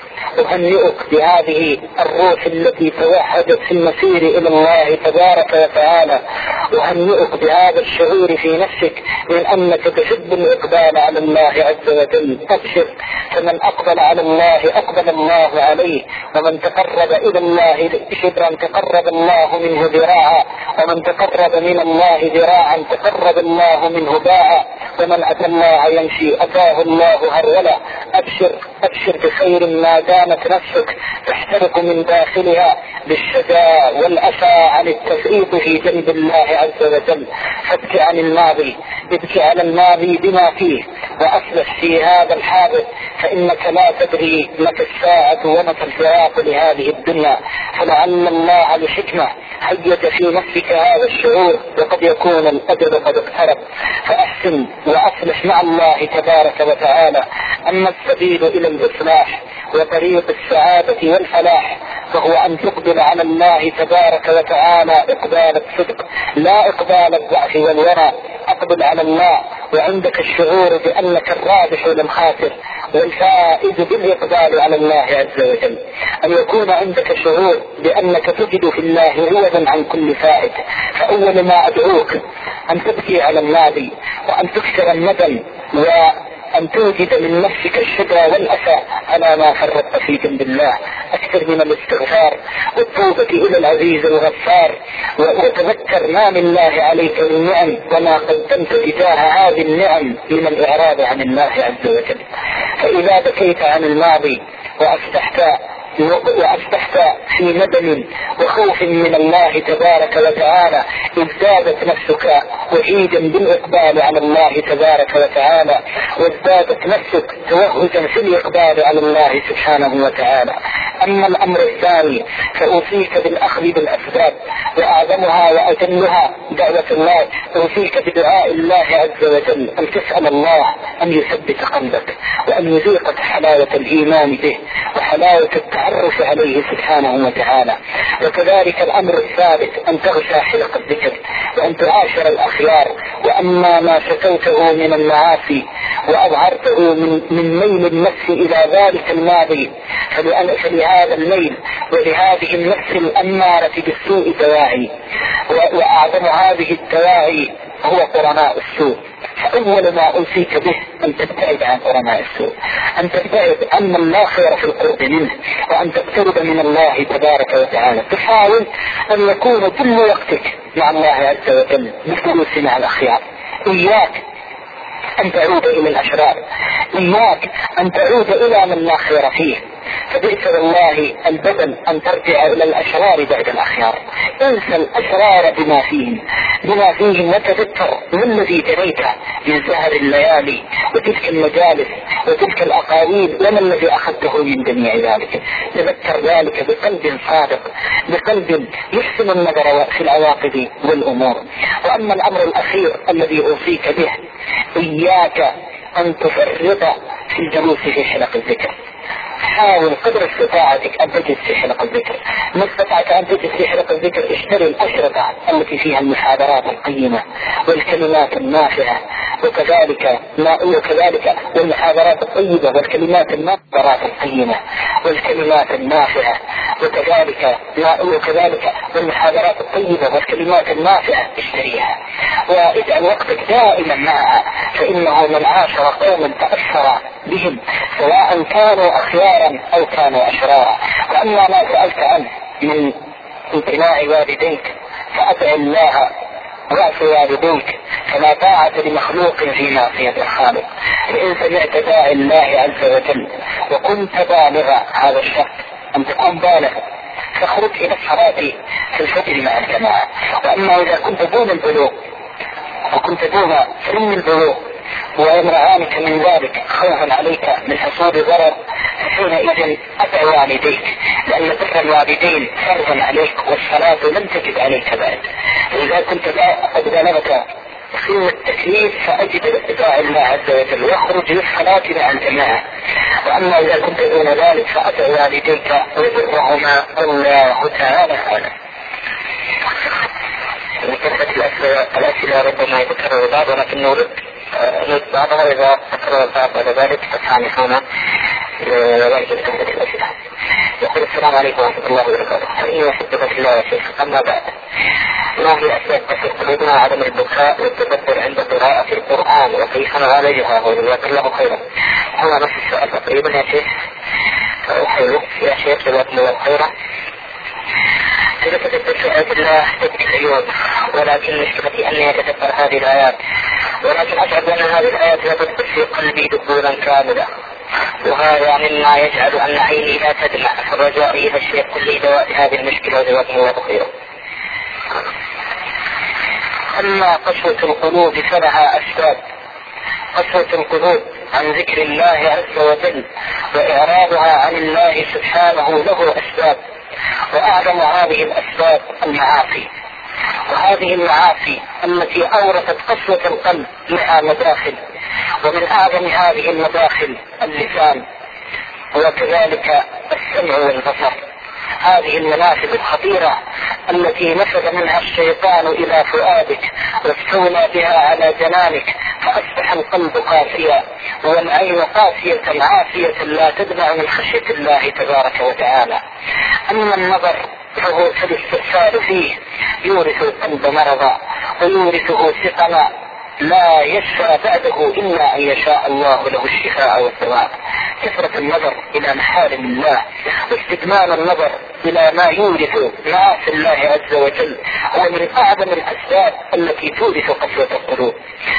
أهنئك بهذه الروح التي توحدت في المسير إلى الله تبارك وتعالى، أهنئك بهذا الشعور في نفسك من أنك تحب الإقبال على الله عز وجل. أبشر، فمن أقبل على الله أقبل الله عليه، ومن تقرب إلى الله شبرا تقرب الله منه ذراعا، ومن تقرب من الله ذراعا تقرب الله منه باعا، ومن أتى الله يمشي أتاه الله هرولا. أبشر أبشر بخير ما دامت نفسك تحترق من داخلها بالشجاع والأسى عن التفريط في جنب الله عز وجل. فابكي عن الماضي، ابكي على الماضي بما فيه، وأصلح في هذا الحادث، فإنك لا تدري متى الساعة ومتى الفراق لهذه الدنيا، فلعل الله لحكمة حيّت في نفسك هذا الشعور، وقد يكون الأجل قد اقترب. فأحسن وأصلح مع الله تبارك وتعالى. أما السبيل إلى الإصلاح وطريق السعادة والفلاح فهو أن تقبل على الله تبارك وتعالى إقبال الصدق، لا إقبال الضعف والورى. أقبل على الله وعندك الشعور بأنك الرابح للخاسر والفائز بالإقبال على الله عز وجل. أن يكون عندك شعور بأنك تجد في الله عوضا عن كل فائد. فأول ما أدعوك أن تبكي على الماضي، وأن تكسر الندم، وأن توجد من نفسك الشدة والأسى على ما فرطت في جنب الله. أكثر من الاستغفار والتوبة إلى العزيز الغفار، وتذكر ما لله عليك من نعم وما قدمت تجاه هذه النعم من الإعراض عن الله عز وجل. فإذا بكيت عن الماضي وأصبحت وأصبحت في ندم وخوف من الله تبارك وتعالى، ازدادت نفسك وعيدا بالإقبال على الله تبارك وتعالى، وازدادت نفسك توهجا في الإقبال على الله سبحانه وتعالى. أما الأمر الثاني فأوصيك بالأخذ بالأسباب، وأعظمها وأجلها دعوة الله. أوصيك بدعاء الله عز وجل، أن تسأل الله أن يثبت قلبك، وأن يذيقك حلاوة الإيمان به وحلاوة التعرف عليه سبحانه وتعالى. وكذلك الأمر الثالث أن تغشى حلق الذكر، وأن تعاشر الأخيار. وأما ما شكوته من المعاصي وأظهرته من, من ميل النفس إلى ذلك الماضي، فلهذا الميل ولهذه النفس الأمارة بالسوء دواعي، وأعظم هذه الدواعي هو قرناء السوء. فأول ما أوصيك به أن تبتعد عن قرناء السوء، أن تبتعد عن لا خير في القرب منه، وأن تقترب من الله تبارك وتعالى. تحاول أن يكون كل وقتك مع الله عز وجل بالجلوس مع الأخيار. إياك أن تعود إلى الأشرار، إياك أن تعود إلى من لا خير فيه. فبئس والله البدن أن ترجع إلى الأشرار بعد الأخيار. انسى الأشرار بما فيهم بما فيهم وتذكر ما الذي جريته من سهر الليالي وتلك المجالس وتلك الأقاويل، وما الذي أخذته من جميع ذلك. تذكر ذلك بقلب صادق، بقلب يحسن النظر في العواقب والأمور. وأما الأمر الأخير الذي أوصيك به، إياك أن تفرط في الجلوس في حلق الذكر. حاول قدر استطاعتك أن تجلس في حلق الذكر. ما استطعت أن تجلس في حلق الذكر اشتري الأشرطة التي فيها المحاضرات القيمة والكلمات النافعة، وكذلك ما وكذلك والمحاضرات الطيبة والكلمات النافعة القيمة والكلمات النافعة، وكذلك ما وكذلك والمحاضرات الطيبة والكلمات النافعة اشتريها، واجعل وقتك دائما معها. فإنه من عاشر قوما تأثر بهم سواء كانوا أخيارا أو كانوا أشرارا. وأما ما سألت عنه من امتناع والديك فأطع الله وأعف والديك، فلا طاعة لمخلوق في معصية الخالق. فإن سمعت داعي الله عز وجل وكنت بالغا، هذا الشرط أن تكون بالغا، فاخرج إلى الصلاة في الفجر مع الجماعة. وأما إذا كنت دون البلوغ وكنت دون سن البلوغ ويمنعانك من ذلك خوفا عليك من حصول ضرر، فحينئذ أطع والديك، لأن بر الوالدين فرض عليك والصلاة لم تجب عليك بعد. إذا كنت قد بلغت سن التكليف فأجب اتباع الله عز وجل واخرج للصلاة مع الجماعة. وأما إذا كنت دون ذلك فأطع والديك وبرهما الله تعالى أعلم. الأسئلة ربما يذكر البعض، ولكن نرد نرد بعضها إذا تكرر البعض بعد ذلك فسامحونا وذلك لكثرة الأسئلة. يقول السلام عليكم ورحمة الله وبركاته. إني أحبك في الله يا شيخ، أما بعد، ما هي أسباب كسر قلوبنا عدم البكاء والتدبر عند قراءة القرآن وكيف نعالجها؟ وجزاك الله خيرا. هو نفس السؤال تقريبا يا شيخ، فأحييك يا شيخ جزاكم الله خيرا. تتدبر في آيات الله تبكي العيون، ولكن مشكلتي أني أتدبر هذه الآيات، ولكن أشعر بأن هذه الآيات لا تدخل في قلبي دخولا كاملا، وهذا مما يجعل أن عيني لا تدمع. فرجائي إلى الشيخ كل دواء هذه المشكلة وجزاكم الله خيرا. أما قسوة القلوب فلها أسباب. قسوة القلوب عن ذكر الله عز وجل وإعراضها عن الله سبحانه له أسباب، وأعظم هذه الأسباب المعاصي. وهذه المعاصي التي أورثت قسوة القلب لها مداخل، ومن أعظم هذه المداخل اللسان، وكذلك السمع والبصر. هذه المنافذ الخطيرة التي نفذ منها الشيطان إلى فؤادك واستولى بها على جنانك، فأصبح القلب قاسيا والعين قاسية عافية لا تدمع من خشية الله تبارك وتعالى. أما النظر فهو فالاستئثار فيه يورث القلب مرضا ويورثه سقما لا يشفى بعده إلا أن يشاء الله له الشفاء والثواب. كثرة النظر إلى محارم الله واستدمان النظر إلى ما يورث معاصي الله عز وجل هو من أعظم الأسباب التي تورث قسوة القلوب.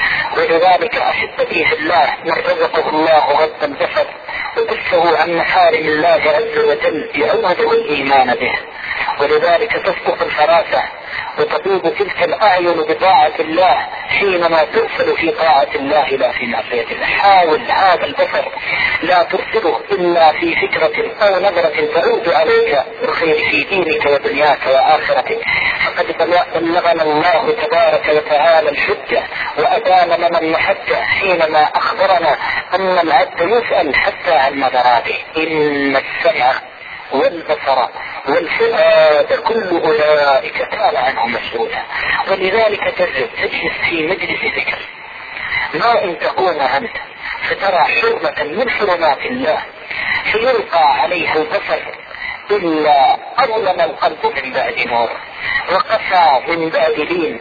ولذلك أحبتي في الله من رزقه الله غض البصر وكفه عن محارم الله عز وجل يعوده الإيمان به، ولذلك تسقط الفراسة وتطيب تلك الأعين بطاعة الله حينما ترسل في طاعة الله لا في معصية الله. حاول هذا البصر لا ترسله إلا في فكرة أو نظرة تعود عليك بالخير في دينك ودنياك وآخرتك. فقد بلغنا الله تبارك وتعالى الحجة وأدان لنا المحجة حينما أخبرنا أن العبد يسأل حتى عن نظراته. إن السمع والبصر والفؤاد كل أولئك كان عنه مسؤولا. ولذلك تجد تجلس في مجلس ذكر ما إن تكون أنت فترى حرمة من حرمات الله فيلقى عليها البصر إلا أظلم القلب من بعد نور وقسى من بعد لين،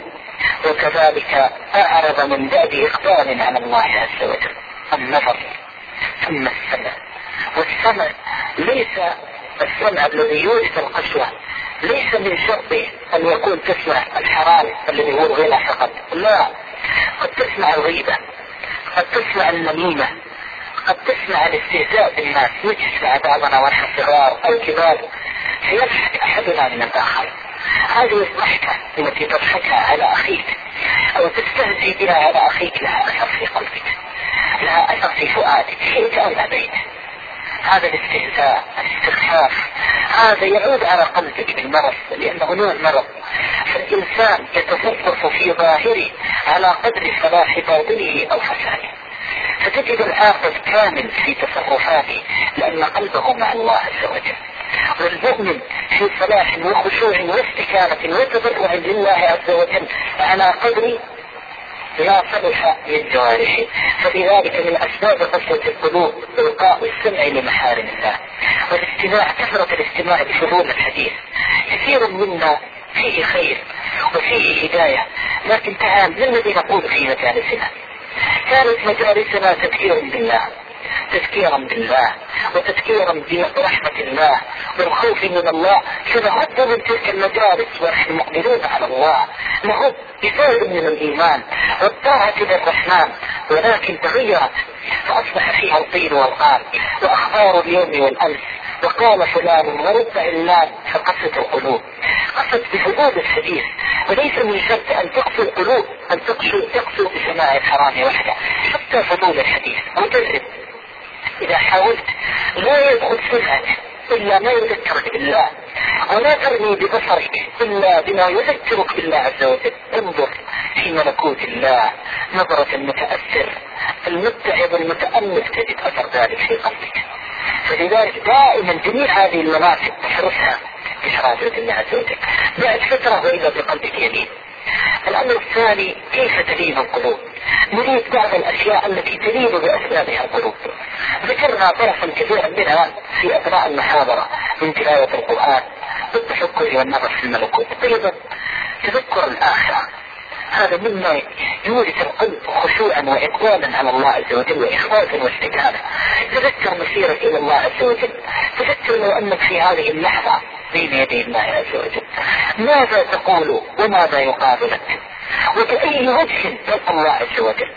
وكذلك أعرض من بعد إقبال على الله عز وجل. النظر ثم السمع، والسمع ليس السمع الذي يورث القسوة ليس من شرطه أن يكون تسمع الحرام الذي هو الغنى فقط، لا، قد تسمع الغيبة، قد تسمع النميمة، قد تسمع الاستهزاء بالناس. نجلس مع بعضنا ونحن صغار أو كبار فيضحك أحدنا من الآخر، هذه الضحكة التي تضحكها على أخيك أو تستهزئ بها على أخيك لها أثر في قلبك، لها أثر في فؤادك حيث أن أبيت. هذا الاستهزاء الاستخفاف هذا يعود على قلبك بالمرض، لأنه نوع مرض. فالإنسان يتصرف في ظاهره على قدر صلاح باطنه أو فساده، فتجد العاقل كامل في تصرفاته لأن قلبه مع الله عز وجل. والمؤمن في صلاح وخشوع واستكانة وتضرع لله عز وجل على قدر لا صلح للجوارح. فلذلك من أسباب قسوة القلوب إلقاء السمع لمحارم الله والاستماع، كثرة الاستماع لفضول الحديث. كثير منا فيه خير وفيه هداية، لكن تعال للذي نقول في مجالسنا كانت مجالسنا تذكير بالله تذكيرا بالله وتذكيرا برحمة الله والخوف من الله، فنهد من تلك المجالس ونحن مقبلون على الله، نهد بفائد من الإيمان والطاعة للرحمن، ولكن تغيرت فأصبح فيها الطين والقال وأخبار اليوم والأمس وقال فلان ورد علان، فقست القلوب، قست بحدود الحديث. وليس من شرط أن تقسو القلوب أن تقسو تقسو بسماع الحرام وحده، حتى فضول الحديث. وتجد إذا حاولت لا يدخل سمعك إلا ما يذكرك بالله، ولا ترمي ببصرك إلا بما يذكرك بالله عز وجل. انظر في ملكوت الله نظرة المتأثر المتعب المتأمل تجد أثر ذلك في قلبك. فلذلك دائما جميع هذه المناسك تحرسها بشراسة الله عز وجل. بعد فترة وإذا بقلبك يمين، الأمر الثاني كيف تلين القلوب. نريد بعض الأشياء التي تلين بأسبابها القلوب. ذكرنا طرفا كثيرا منها في أثناء المحاضرة من تلاوة القرآن بالتفكر والنظر في الملكوت. أيضا تذكر الآخرة، هذا مما يورث القلب خشوعا وإقبالا على الله عز وجل وإخلاصا واستكانة. تذكر مسيرك إلى الله عز وجل، تذكر لو أنك في هذه اللحظة بين يدي الله عز وجل ماذا تقول وماذا يقال لك وبأي وجه تلقى الله عز وجل.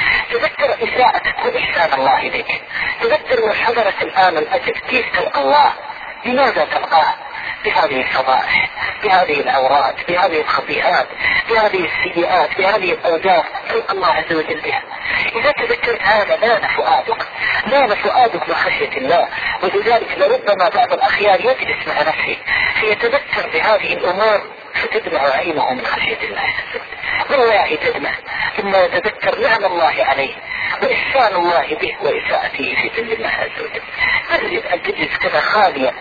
تذكر إساءتك وإحسان الله إليك. تذكر لو حضرت الآن الأجل كيف تلقى الله، لماذا تلقاه؟ بهذه الفضائح، بهذه العورات، بهذه الخطيئات، بهذه السيئات، بهذه الأوجاع تلقى الله عز وجل بها. إذا تذكرت هذا لان فؤادك لان فؤادك بخشية الله. ولذلك لربما بعض الأخيار يجلس مع نفسه فيتذكر بهذه الأمور فتدمع عينه من خشية الله عز وجل. والله تدمع ثم يتذكر نعم الله عليه وإحسان الله به وإساءته في ذل الله عز وجل. أريد أن تجلس كذا خاليا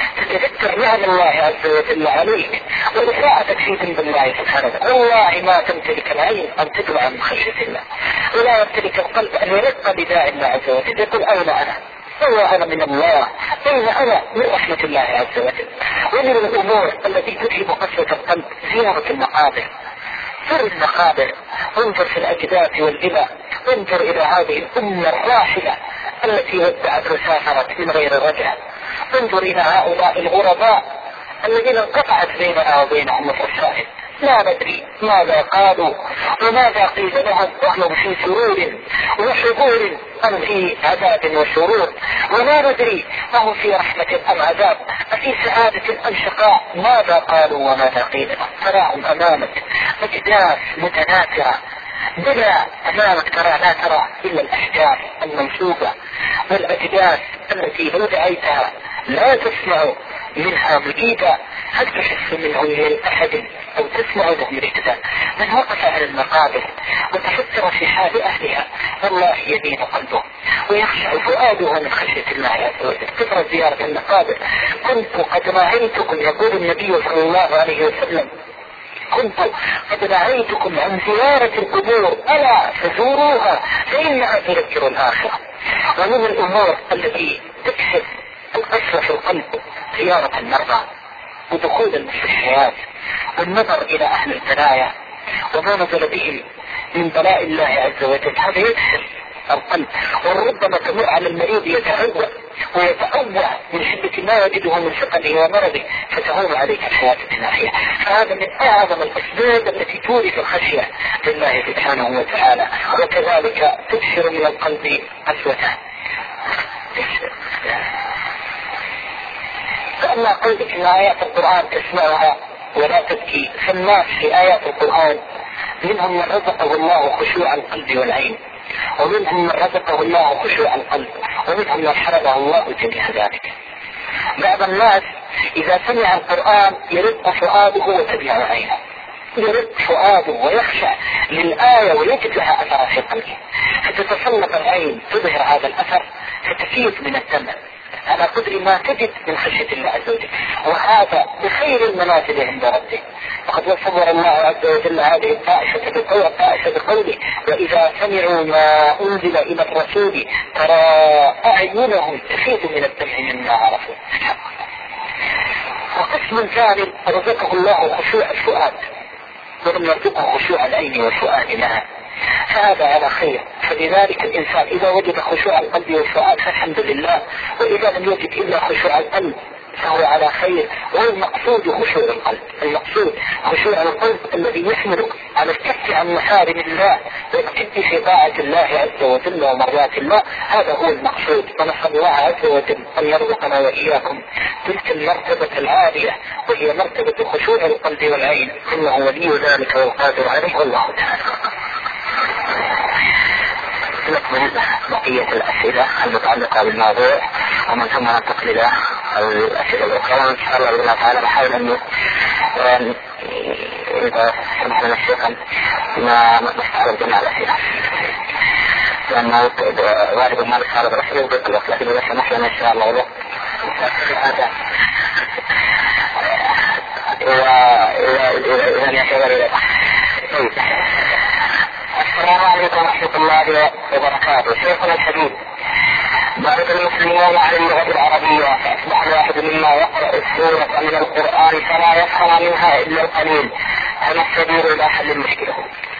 تتذكر نعم الله عز وجل عليك وإساءتك في ذنب الله سبحانه. والله ما تمتلك العين أن تدمع من خشية الله، ولا يمتلك القلب أن يلقى بداء الله عز وجل يقول أين أنا؟ والله أنا من الله، أين أنا من رحمة الله عز وجل. ومن الأمور التي تذهب قسوة القلب زيارة المقابر. زر المقابر، انظر في الأجداث والبناء، انظر إلى هذه الأمة الراحلة التي ودعت وسافرت من غير رجعة. انظر إلى هؤلاء الغرباء الذين انقطعت بيننا وبينهم الرسائل، لا ندري ماذا قالوا وماذا قيل لهم وهم في سرور وحضور أم في عذاب وشرور، ولا ندري أهم في رحمة أم عذاب، أفي سعادة أم شقاء، ماذا قالوا وماذا قيل لهم. تراهم أمامك أجداث متناثرة، بلا أمامك ترى لا ترى إلا الأحجار المنسوبة والأجداث التي لو دعيتها لا تسمع منها مجيبة. هل تحس منه من أحد أو تسمع له مرشدا؟ من وقف على المقابر وتفكر في حال أهلها والله يلين قلبه ويخشع فؤاده من خشية الله عز وجل. كثرة زيارة المقابر. كنت قد نهيتكم، يقول النبي صلى الله عليه وسلم، كنت قد نهيتكم عن زيارة القبور ألا فزوروها فإنها تذكر الآخرة. ومن الأمور التي تكسب القسوة في القلب زيارة المرضى ودخول المستشفيات والنظر إلى أهل البلايا وما نزل بهم من بلاء الله عز وجل. هذا يكسر القلب، وربما تمر على المريض يتعوى ويتأوى من شدة ما يجده من ثقله ومرضه فتهون عليك الحياة الناحية. فهذا من أعظم الأسباب التي تورث الخشية لله سبحانه وتعالى، وكذلك تكسر من القلب قسوته. فأما قولك أن آيات القرآن تسمعها ولا تبكي، فالناس في آيات القرآن منهم من رزقه الله خشوع القلب والعين، ومنهم من رزقه الله خشوع القلب، ومنهم من حرمه الله جميع ذلك. بعض الناس إذا سمع القرآن يرق فؤاده وتبيع عينه، يرق فؤاده ويخشع للآية ويجد لها أثر في قلبه، فتتسلط العين تظهر هذا الأثر فتفيض من الدم على قدر ما تجد من خشية الله عز وجل، وهذا بخير المنازل عند ربه. وقد وصور الله عز وجل هذه الطائفة بقول الطائفة بقوله وإذا سمعوا ما أنزل إلى الرسول ترى أعينهم تفيض من الدمع مما عرفوا. وقسم ثاني رزقه الله خشوع الفؤاد ولم يرزقه خشوع العين والفؤاد معا، فهذا على خير. فلذلك الإنسان إذا وجد خشوع القلب والفؤاد فالحمد لله، وإذا لم يجد إلا خشوع القلب فهو على خير. والمقصود خشوع القلب، المقصود خشوع القلب الذي يحملك على الكف عن محارم الله والجد في طاعة الله عز وجل ومرضات الله، هذا هو المقصود. ونسأل الله عز وجل أن يرزقنا وإياكم تلك المرتبة العالية وهي مرتبة خشوع القلب والعين، إنه ولي ذلك والقادر عليه، والله تعالى. نكمل بقية الأسئلة المتعلقة بالموضوع ومن ثم ننتقل إلى الأسئلة الأخرى. إن شاء الله بإذن تعالى بحاول أن إذا سمح لنا الشيخ ما نستعرض جميع الأسئلة، لأنه غالبا ما نستعرض الأسئلة وضد الوقت، لكن إذا سمح لنا إن شاء الله الوقت هذا إذا إذا إذا السلام عليكم ورحمة الله وبركاته. شيخنا الحبيب، بعض المسلمون على اللغة العربية فأصبح الواحد مما يقرأ السورة من القرآن فلا يفهم منها إلا القليل، هل السبيل إلى حل المشكلة؟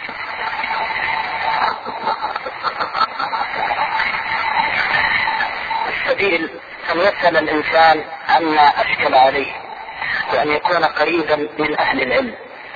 السبيل أن يسأل الإنسان عما أشكل عليه وأن يكون قريبا من أهل العلم.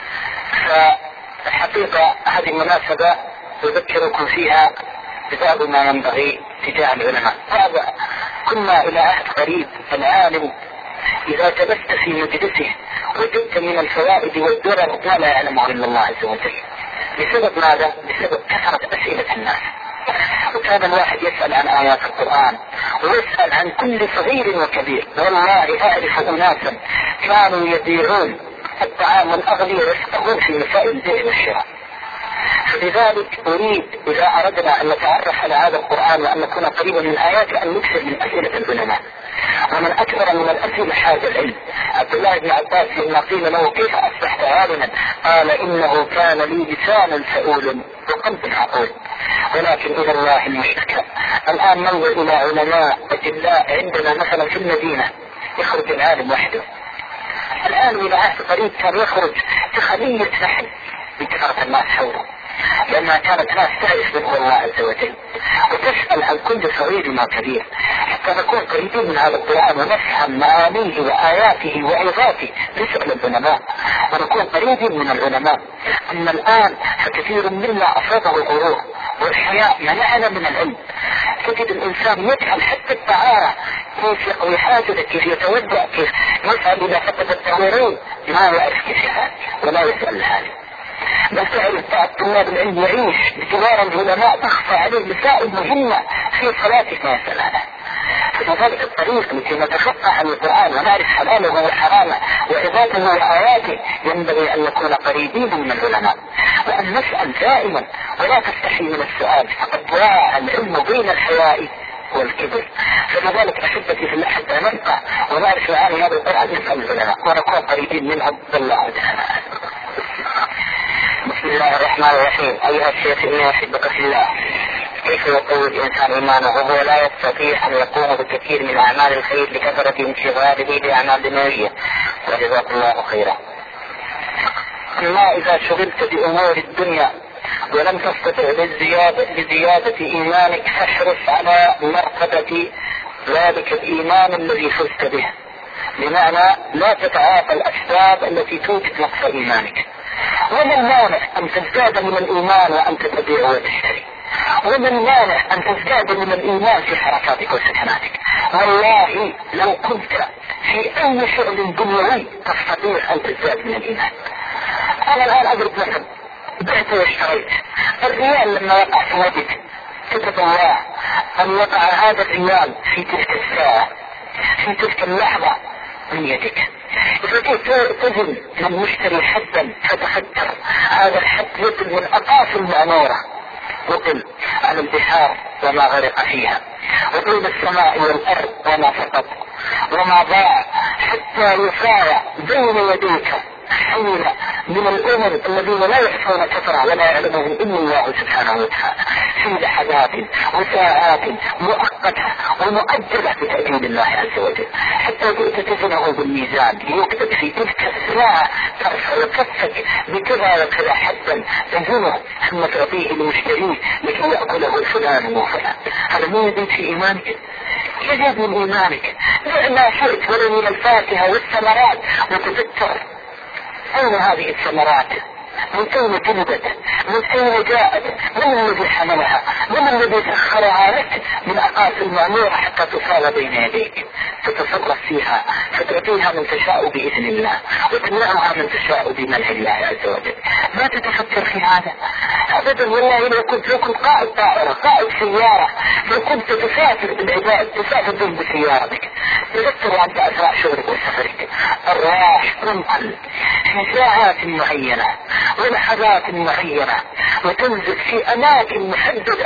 فحقيقة هذه المناسبة أذكركم فيها ببعض ما ينبغي تجاه العلماء. كنا إلى عهد قريب العالم إذا جلست في مجلسه وجدت من الفوائد والدرر ما لا يعلمه إلا الله عز وجل. بسبب ماذا؟ بسبب كثرة أسئلة الناس. وكان الواحد يسأل عن آيات القرآن ويسأل عن كل صغير وكبير. والله أعرف أناسا كانوا يبيعون الطعام الأغلي ويستغلون في مسائل البيع والشراء. فلذلك أريد إذا أردنا أن نتعرف على هذا القرآن وأن نكون قريبا من آياته أن نكثر من أسئلة العلماء. ومن أكثر من الأسئلة حاجة العلم. عبد الله بن عباس لما قيل له كيف أصبحت عالما قال إنه كان لي لسان سؤول وقلب عقول ولكن إلى الله المشتكى. الآن ننظر إلى علماء أجلاء عندنا مثلا في المدينة يخرج العالم وحده. الآن إلى عهد قريب كان يخرج كخلية نحل بكثرة الناس حوله، لأنها كانت ناس تعرف من الله عز وجل وتسأل عن كل صغير وكبير حتى نكون قريبين من هذا القرآن ونفهم معانيه وآياته وعظاته. نسأل العلماء ونكون قريبين من العلماء. أما الآن فكثير منا أصابه الغرور والحياء منعنا من العلم. تجد الإنسان يجهل حتى الطهارة، كيف يقوي حاجته، كيف يتوضأ، كيف يفعل إذا فقد الطهورين، ما يعرف كيف يفعل ولا يسأل الحال. بل تعرف بعض طلاب العلم يعيش بجوار العلماء تخفى عليه مسائل مهمة في صلاته ما يسأل عنها. فلذلك الطريق التي نتفقه عن القرآن ونعرف حلاله وحرامه وعظاته وآياته ينبغي أن نكون قريبين من العلماء وأن نسأل دائما ولا تستحي من السؤال، فقد ضاع العلم بين الحياء والكبر. فلذلك أحبتي في الله حتى نبقى ونعرف معاني هذا القرآن نسأل العلماء ونكون قريبين منهم بالله تعالى. بسم الله الرحمن الرحيم. أيها الشيخ إني أحبك في الله، كيف يقوي الإنسان إيمانه وهو لا يستطيع أن يقوم بكثير من أعمال الخير لكثرة انشغاله بأعمال دنيوية؟ وجزاك الله خيرا. أما إذا شغلت بأمور الدنيا ولم تستطع بزيادة, بزيادة إيمانك فاحرص على مرتبة ذلك الإيمان الذي فزت به، بمعنى لا تتعاطى الأسباب التي توجد نقص إيمانك. ومن مانع أن تزداد من الإيمان وأن تتبع وتشتري؟ ومن مانع أن تزداد من الإيمان في حركاتك وسكناتك؟ والله لو كنت في أي شغل دنيوي تستطيع أن تزداد من الإيمان. أنا الآن أضرب مثل، بعت واشتريت الريال لما وقع في يدك كتب الله أن وقع هذا الريال في تلك الساعة في تلك اللحظة من يدك. إذا كنت تزن من مشتري حدا فتفكر هذا الحد يدل من أقاصي المعمورة وقل على البحار وما غرق فيها وقل السماء والأرض وما فقط وما ضاع حتى يسارع بين يديك حين من الأمم الذين لا يحصون كثرة ولا يعلمهم إلا الله سبحانه وتعالى في لحظات وساعات مؤقتة ومؤجلة بتأديب الله عز وجل، حتى جئت تزنه بالميزان ليكتب في تلك الساعة ترفع كفك بكذا وكذا حدا تزنه ثم تعطيه لمشتريه لكي يأكله الفلان وفلان. هذا ما يزيد في إيمانك؟ يزيد من إيمانك. ما شئت ولو من الفاكهة والثمرات وتذكر أين هذه الثمرات؟ من أين جلبت؟ من أين جاءت؟ من الذي حملها؟ من الذي سخرها لك من أقاصي المعمورة حتى تصال بين يديك؟ تتصرف فيها فتعطيها من تشاء بإذن الله وتمنعها من تشاء بمنع الله عز وجل. ما تتفكر في هذا أبدا. والله لو كنت لو كنت قائد طائرة قائد سيارة لو كنت تسافر بالعباد تسافر بهم بسيارتك تذكر أنت أثناء شغلك وسفرك الراح تنقل في ساعات معينة ولحظات معينة وتنزل في أماكن محددة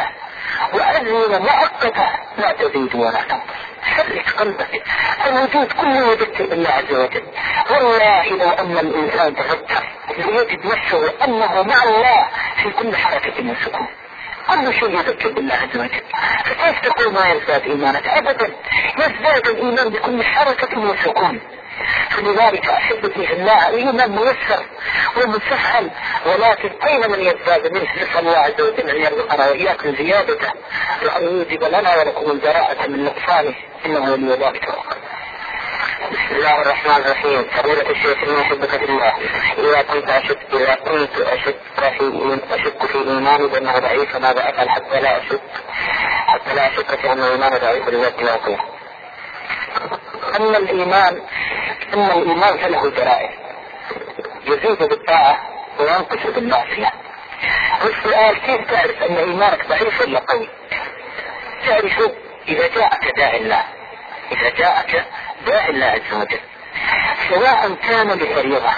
وأزمنة مؤقتة لا تزيد ولا تنقص. حرك قلبك، الوجود كله يذكر بالله عز وجل. والله لو أن الإنسان تذكر ليجد نفسه أنه مع الله في كل حركة وسكون، كل شيء يذكر بالله عز وجل. فكيف تقول ما يزداد إيمانك؟ أبدا، يزداد الإيمان بكل حركة وسكون. فلذلك أحبتي في الله الإيمان ميسر ومسهل، ولكن أين من يزداد منه؟ نسأل الله عز وجل أن يرزقنا وإياكم زيادته، وأن يوجب لنا ولكم البراءة من نقصانه، إنه ولي ذلك وقت. بسم الله الرحمن الرحيم. فضيلة الشيخ المحبة في الله، إذا كنت أشك إذا كنت أشك في أشك في إيماني بأنه ضعيف، فماذا أفعل حتى لا أشك حتى لا أشك في أن إيماني ضعيف لذلك لا أقول؟ أما الإيمان أما الإيمان فله دلائل، يزيد بالطاعة وينقص بالمعصية. والسؤال كيف تعرف أن إيمانك ضعيف ولا قوي؟ تعرف إذا جاءك داعي الله، إذا جاءك داعي الله عز وجل، سواء كان بفريضة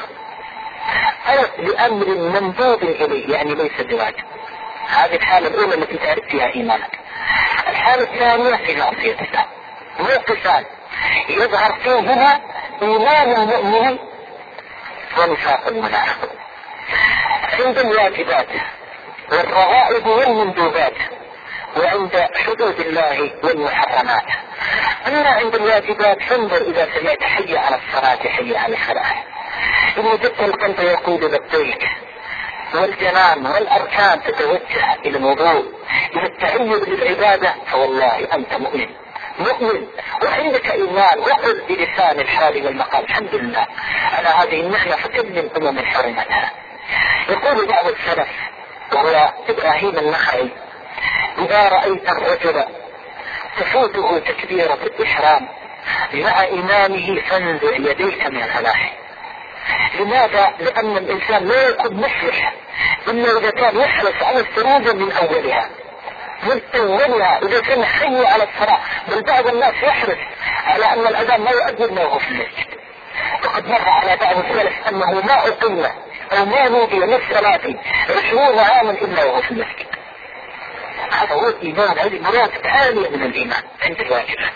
أو بأمر مندوب إليه، يعني ليس بواجب. هذه الحالة الأولى التي تعرف فيها إيمانك. الحالة الثانية في معصية الله، موقفان يظهر فيهما إيمان المؤمن ونفاق المنافق. عند الواجبات والرغائب والمندوبات، وعند حدود الله والمحرمات. أما عند الواجبات فانظر إذا سمعت حي على الصلاة حي على الفلاح، إن وجدت القلب يقول لبيك، والجنان والأركان تتوجه إلى الوضوء، إلى التعيد للعبادة، فوالله أنت مؤمن مؤمن وعندك إيمان. وقل بلسان الحال والمقال الحمد لله على هذه النعمة، فكم من أمم حرمتها. يقول بعض السلف وهو إبراهيم النخعي: إذا رأيت الرجل تفوته تكبيرة الإحرام مع إمامه فانزع يديك من فلاحه. لماذا؟ لأن الإنسان لا يكون مفلح إلا إذا كان يحرص على الفروض من أولها من أولها إذا كان حي على الصلاة. بل بعض الناس يحرص على أن الأذان ما يؤذن له في المسجد. وقد مر على بعض السلف أنه ما أقيم أو ما نودي للصلاة عشرون عاما إلا وهو في المسجد. هذا هو الإيمان، هذه مراتب عالية من الإيمان عند الواجبات.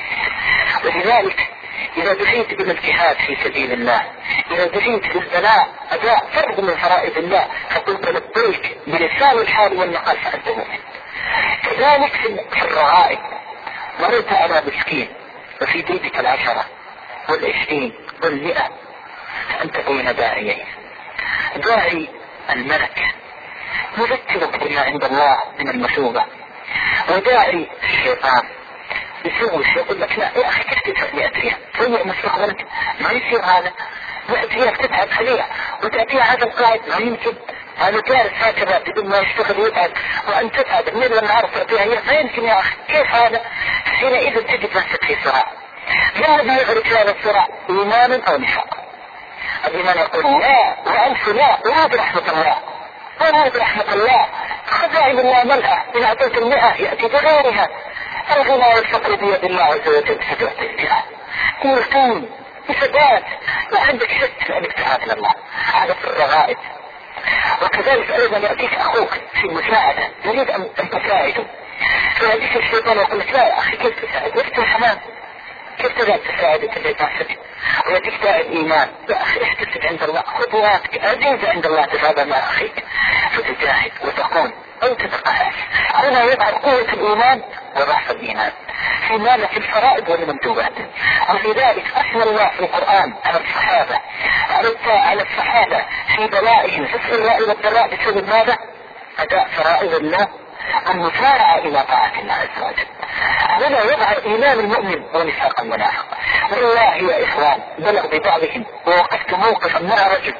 ولذلك إذا دعيت بالاجتهاد في سبيل الله، إذا دعيت بالبلاء أداء فرض من فرائض الله، فقلت لبيك بلسان الحال والمقال، فأنت مؤمن. كذلك في الرغائب، مريت على مسكين وفي بيتك العشرة والعشرين والمئة، فأنت بين داعيين: داعي الملك يذكرك بما عند الله من المثوبة، وداعي الشيطان يسوي شيء يقول لك: لا يا أخي كيف تدفع مئة ريال؟ تضيع مستقبلك، ما يصير هذا. مئة ريال تتعب عليها وتأتيها هذا القائد، ما يمكن. هذا جالس هكذا بدون ما يشتغل ويتعب، وأن تتعب من لما عرف تعطيها هي، ما يمكن يا أخي. كيف هذا؟ حينئذ تجد نفسك في صراع. ما الذي يغلق هذا الصراع؟ إيمان أو نفاق؟ الإيمان يقول: لا وأنت لا، أريد رحمة الله، أريد رحمة الله، خزائن الله ملأة، إن أعطيت المئة يأتي بغيرها. الغنى والفقر بيد الله عز وجل، ستعطي المئة يقين بثبات، ما عندك شك أنك تعامل الله. هذا في الرغائب. وكذلك أيضا يأتيك أخوك في المساعدة، يريد أن تساعده، فيأتيك الشيطان يقول لك: لا يا أخي كيف تساعد؟ وقت الحمام كيف تقدر تساعدك اللي تحسك؟ ويأتيك داعي الإيمان: يا أخي احتسب عند الله، خطواتك عزيزة عند الله، تفادى مع أخيك، فتجاهد وتقوم أو تتقاعد. هنا يظهر قوة الإيمان وضعف الإيمان في مالة الفرائض والمندوبات. ولذلك أثنى الله في القرآن على الصحابة على الصحابة في بلائهم في السراء والضراء بسبب ماذا؟ أداء فرائض الله، المسارعة إلى طاعة الله عز وجل. هنا يظهر إيمان المؤمن ونفاق المنافق. والله يا إخوان بلغ ببعضهم، ووقفت موقفا مع رجل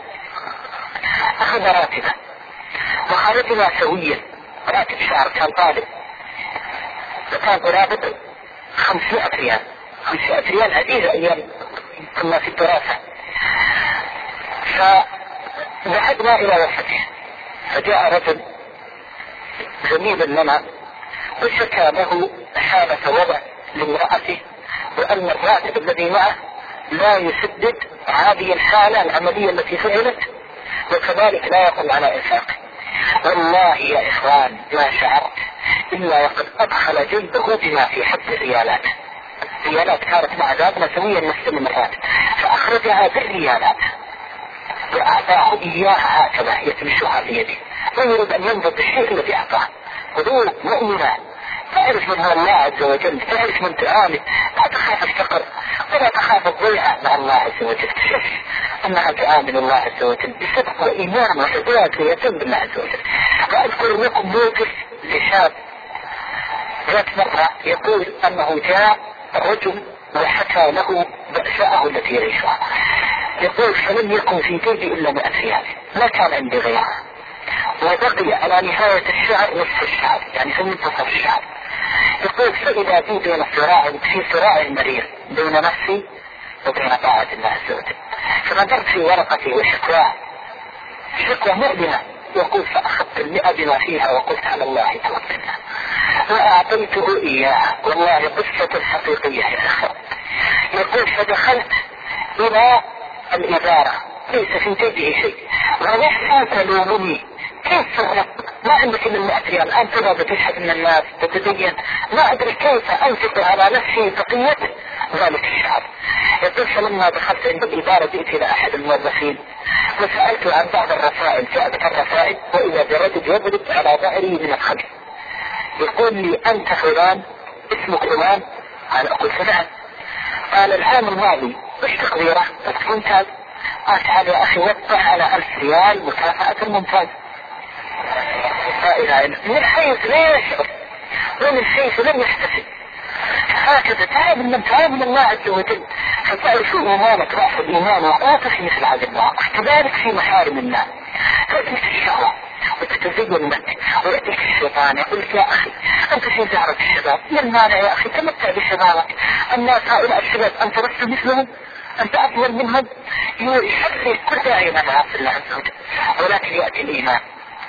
أخذ راتبا وخرجنا سويا، راتب شهر، كان طالب، وكان قرابة خمسمائة ريال. خمسمائة ريال عزيزة أيام كنا في الدراسة. فذهبنا إلى وفده، فجاء رجل زميل لنا وشكى له حالة وضع لامرأته، وأن الراتب الذي معه لا يسدد هذه الحالة العملية التي فعلت، وكذلك لا يقوم على إنفاقه. والله يا إخوان ما شعرت إلا وقد أدخل جلده بما في حد الريالات. ريالات كانت مع ذاتنا سويا نفس المرات، فأخرجها بالريالات. وأعطاه إياها هكذا يتمشوها بيده، ويريد أن ينظر بالشيء الذي أعطاه. قلوب مؤمنة تعرف من هو الله عز وجل، تعرف من تعامل، لا تخاف الفقر ولا تخاف الضيعة مع الله عز وجل، تشف أنها تعامل الله عز وجل بصدق وإيمان وحدات ويتم بالله عز وجل. وأذكر لكم موقف لشاب ذات مرة يقول أنه جاء رجل وحكى له بأساءه التي يعيشها. يقول فلم يكن في جيبي إلا مئة ريال، ما كان عندي غيرها، وبقي على نهاية الشهر نصف الشهر، يعني في منتصف الشهر. يقول فإذا بي بين صراع في صراع مرير بين نفسي وبين طاعة الله عز وجل، فنظرت في ورقتي وشكواه شكوى مؤلمة. يقول فأخذت المئة بما فيها وقلت على الله توكلنا وأعطيته إياها، والله قصة حقيقية يا أخي. يقول فدخلت إلى الإدارة ليس في جيبه شيء، ونحن تلومني كيف فرق ما عندك من مئة ريال أنت تبغى تشهد من الناس تتدين، ما أدري كيف أنفق على نفسي بقية ذلك الشهر. يقول فلما دخلت عند الإدارة جئت إلى أحد الموظفين وسألت عن بعض الرسائل، جاءت الرسائل وإذا برجل يضرب على ظهري من الخلف يقول لي أنت فلان اسمك فلان؟ قال أقول فلان. قال العام الماضي وش تقديره؟ قلت ممتاز. قال تعال يا أخي وضح على ألف ريال مكافأة الممتاز. من حيث لا يشعر ومن حيث لم يحتسب، هكذا تعامل من تعامل الله عز وجل، فتعرف إيمانك رأس الإيمان وقوتك في مثل هذه المواقف. كذلك في محارم الله تأتيك الشهوة وتتزين لك ويأتيك الشيطان يقول لك يا أخي أنت في زهرة الشباب، ما المانع يا أخي تمتع بشبابك، الناس هؤلاء الشباب أنت لست مثلهم، أنت أفضل منهم، يحرك كل داعي ما تعرف الله عز وجل. ولكن يأتي الإيمان،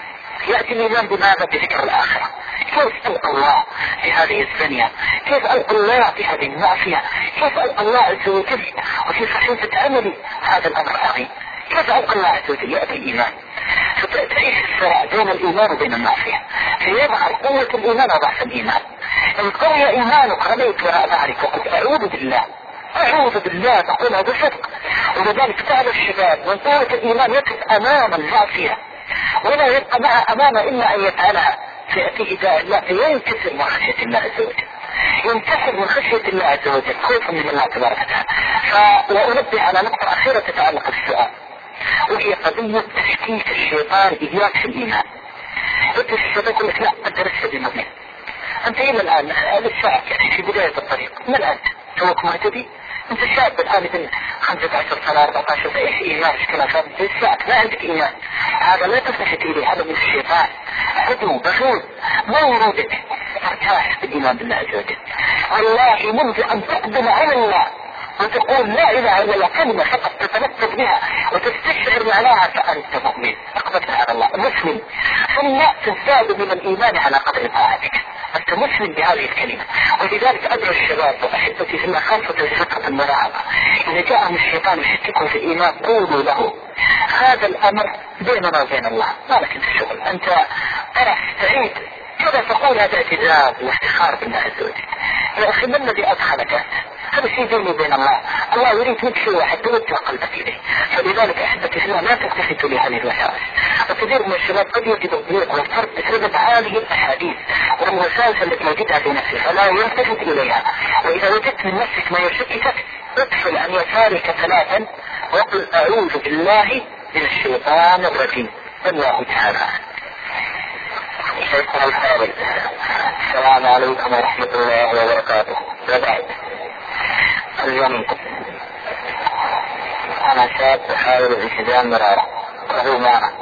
يأتي الإيمان بماذا؟ بذكر الآخرة. كيف ألقى الله في هذه الدنيا، كيف ألقى الله في هذه المعصية، كيف ألقى الله عز وجل وفي صحيفة عملي هذا الأمر العظيم، كيف ألقى الله عز وجل. يأتي الإيمان فتعيش الصراع بين الإيمان وبين المعصية، فيظهر قوة الإيمان وضعف الإيمان. إن قوي إيمانك رميت وراء ظهرك وقلت أعوذ بالله أعوذ بالله تقولها بصدق. ولذلك تعب الشباب من قوة الإيمان يقف أمام المعصية ولا يبقى معها أمام إلا أن يفعلها، فيأتيه داء الله فينكسر من خشية الله عز وجل، ينكسر من خشية الله عز وجل خوفا من الله تبارك وتعالى. وأنبه على نقطة أخيرة تتعلق بالسؤال، وهي قضية تشكيك الشيطان إياك في الإيمان. قلت الشيطان يقول لك لا أنت لست بمؤمن، أنت إلى الآن لسه يعني في بداية الطريق، من أنت؟ توك مهتدي؟ أنت شاب الآن من خمسة عشر سنة أربعة عشر سنة، إيش إيمان إيش كلام فاهم؟ لسه ما عندك إيمان، هذا لا تلتفت إليه، هذا من الشيطان عدو بغيض ما يريدك ترتاح بالإيمان بالله عز وجل. والله منذ أن تقدم على الله وتقول لا إله إلا الله كلمة فقط تتنفذ بها وتستشعر معناها فأنت مؤمن أقبلت على الله مسلم، ثم تزداد من الإيمان على قدر طاعتك، أنت مسلم بهذه الكلمة. ولذلك أدعو الشباب وأحبتي في الله خاصة فترة المراهقة إذا جاءهم الشيطان يشككهم في الإيمان قولوا له هذا الأمر بيننا وبين الله ما لك انت شغل، أنت طرف سعيد كذا تقول هذا اعتزاز وافتخار بالله عز وجل. يا أخي ما الذي أدخلك أنت؟ هذا شيء بيني وبين الله، الله يريد منك شيء واحد توجه قلبك إليه. فلذلك أحبتي في الله لا تلتفتوا لهذه الوسائل. وكثير من الشباب قد يجد الضيق والفرق بسبب هذه الأحاديث والوسائل التي وجدها في نفسه فلا يلتفت إليها. وإذا وجدت من نفسك ما يشككك ادخل عن يسارك ثلاثا وقل أعوذ بالله من الشيطان الرجيم. الله تعالى. شيخنا الفاضل السلام عليكم ورحمة الله وبركاته. وبعد اليوم أنا شاب أحاول الالتزام مرارا وهو معنا،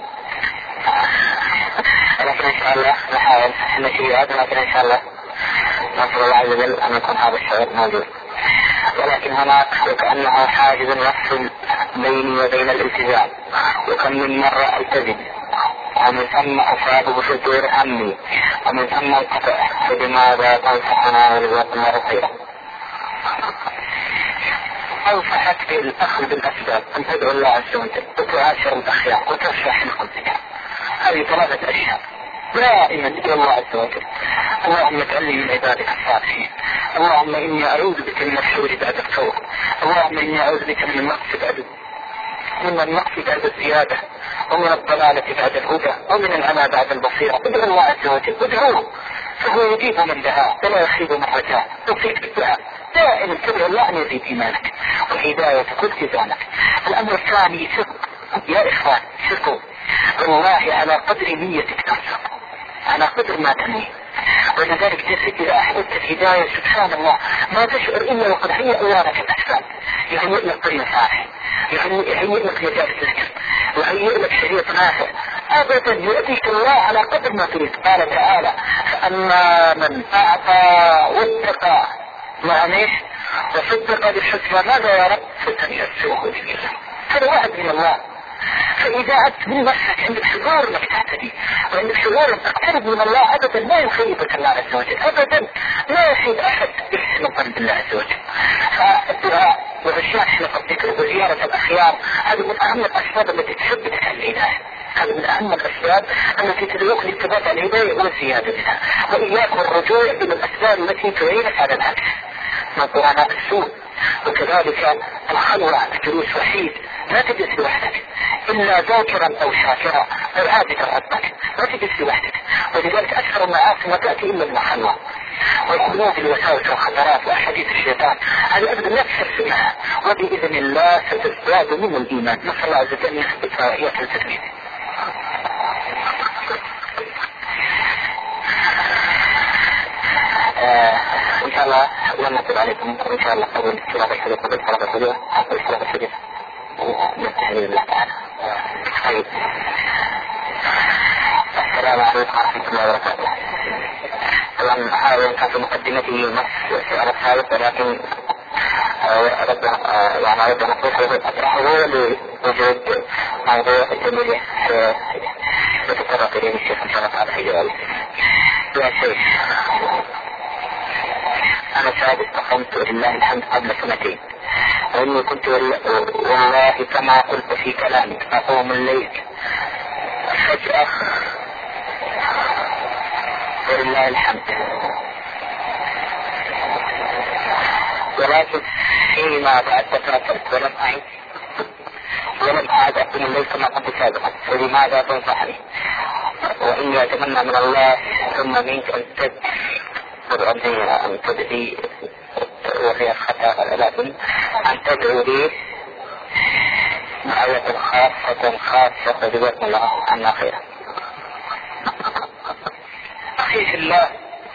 لكن إن شاء الله نحاول نشيئات، لكن إن شاء الله نصر الله عز وجل أن يكون هذا الشيء موجود. ولكن هناك وكأنه حاجز يفصل بيني وبين الالتزام، وكم من مرة التزم ومن ثم أصاب بصدور همي ومن ثم انقطع. فبماذا تنصحنا ولذلك مرة خيرا؟ أنصحك بالأخذ بالأسباب، أن تدعو الله عز وجل وتعاشر الأخيار وترشح لقلبك. هذه ثلاثة أشياء دائما ادعو الله عز وجل. اللهم اجعلني من عبادك الصالحين، اللهم إني أعوذ بك من الشرور بعد الفور، اللهم إني أعوذ بك من المقت بعد من النقص بعد الزيادة، ومن الضلالة بعد الهدى، ومن العمى بعد البصيرة. ادعو الله عز وجل، ادعوه فهو يجيب من دعاه ولا يخيب من رجاه. توفيق بالدعاء دائما، تدعو الله أن يزيد إيمانك وهداية كل جزانك. الأمر الثاني ثق يا إخوان، ثقوا والله على قدر نيتك ترزق، على قدر ما تنوي. ولذلك تجد إذا أحببت الهداية سبحان الله ما تشعر إلا وقد هيأ الله لك الأسباب، يهيئ لك طريق صالح، يهيئ لك مجال الذكر، ويهيئ لك شريط نافع. أبدا يؤتيك الله على قدر ما تريد. قال تعالى فأما من أعطى واتقى معنيه وصدق بالحسنى ماذا يا رب فسنيسره لليسر. هذا وعد من الله. فإذا أنت من نفسك عندك شعور انك تهتدي وعندك شعور انك تقترب من الله أبدا ما يخيبك الله عز وجل، أبدا لا يخيب أحد يحسن الظن بالله عز وجل. فالدعاء والرشاح لقد ذكر وزيارة الأخيار هذه من أهم الأسباب التي تثبتك على الهداية، هذه من أهم الأسباب التي تدعوك للثبات على الهداية والزيادة منها. وإياكم الرجوع إلى الأسباب التي تعينك على العكس من قرناء السوء. وكذلك الخلوة، الجلوس وحيد، لا تجلس لوحدك إلا ذاكرا أو شاكرا أو عابدا ربك، لا تجلس لوحدك. ولذلك أكثر المعاصي ما تأتي إلا من الخلوة والخلوة الوساوس والخطرات وأحاديث الشيطان، هذه أبدا لا تحس منها، وبإذن الله ستزداد من الإيمان. نسأل الله عز وجل يثبتها وإياك التثبيت. إن شاء الله لن نطلب عليكم إن شاء الله قبل صلاة الحديث قبل صلاة الحديث قبل صلاة الحديث نستحيل الله تعالى. طيب السلام عليكم ورحمة الله وبركاته. طبعا هذا كان في مقدمته نص السؤال الثالث، ولكن أرد يعني أرد نصيحة أطرحه لوجود موضوع التنمية وتطرق إليه الشيخ إن شاء الله تعالى في جوابه. يا شيخ أنا شاهد استقمت لله الحمد قبل سنتين، وإني كنت والله كما قلت في كلامك أقوم الليل فجأة ولله الحمد، ولكن فيما بعد تكاثرت ولم أعد ولم أعد أقوم الليل كما كنت سابقا، فلماذا تنصحني؟ وإني أتمنى من الله ثم منك أن تدعي أن تدعي وهي خطأ، لكن أن تدعو لي دعوة خاصة خاصة جزاكم الله عنا خيرا. أخي في الله،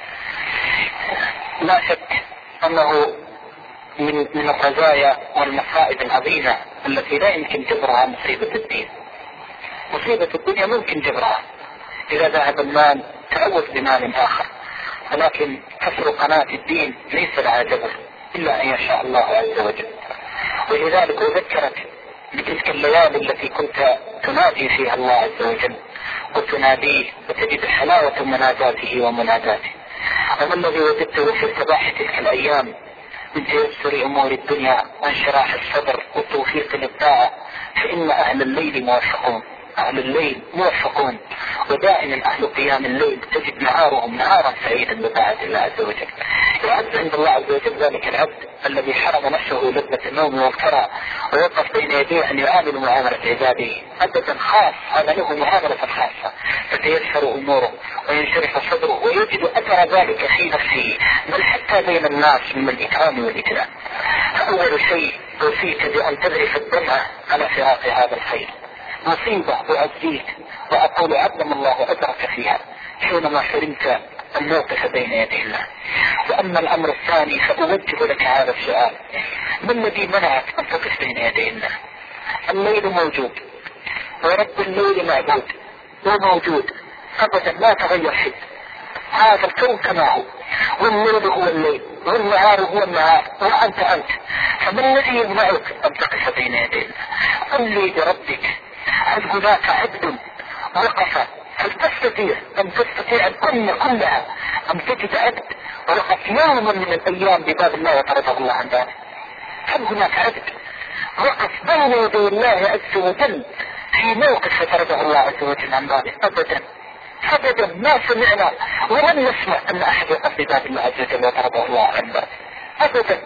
لا شك أنه من من الرزايا والمصائب العظيمة التي لا يمكن جبرها مصيبة الدين. مصيبة الدنيا ممكن جبرها إذا ذهب المال تعوض بمال آخر، ولكن كسر قناة الدين ليس لها جبر إلا أن يشاء الله عز وجل. ولذلك أذكرك بتلك الليالي التي كنت تنادي فيها الله عز وجل وتناديه وتجد حلاوة مناجاته ومناداته. وما الذي وجدته في ارتباح تلك الأيام من تيسر أمور الدنيا وانشراح الصدر والتوفيق للطاعة؟ فإن أهل الليل موفقون، أهل الليل موفقون، ودائما أهل قيام الليل تجد نهارهم نهارا سعيدا بطاعة الله عز وجل. يعد عند الله عز وجل ذلك العبد الذي حرم نفسه لذة النوم والكرى ووقف بين يديه أن يعامل معاملة عباده عدة خاص، هذا له معاملة خاصة، فتيسر أموره وينشرح صدره ويجد أثر ذلك في نفسه بل حتى بين الناس من الإكرام والإكرام. فأول شيء أوصيك بأن تذرف الدمع على فراق هذا الخير، مصيبة أعزيك وأقول عظم الله أجرك فيها حينما حرمت الموقف بين يدي الله. وأما الأمر الثاني فأوجه لك هذا السؤال: ما الذي منعك أن تقف بين يدي الله؟ الليل موجود ورب الليل معبود وموجود أبدا لا تغير شيء، هذا الكون كما هو، والليل هو الليل والنهار هو النهار وأنت أنت، فما الذي يمنعك أن تقف بين يدي الله؟ قل لي بربك هل هناك عبد وقف؟ هل تستطيع أن تستطيع الأمة كلها أن تجد عبد وقف يوما من الأيام بباب الله وطرده الله عن ذلك؟ هل هناك عبد وقف بين يدي الله عز وجل في موقف وطرده الله عز وجل عن ذلك؟ أبدا أبدا، ما سمعنا ولم نسمع أن أحد يقف بباب الله عز وجل وطرده الله عن ذلك أبدا.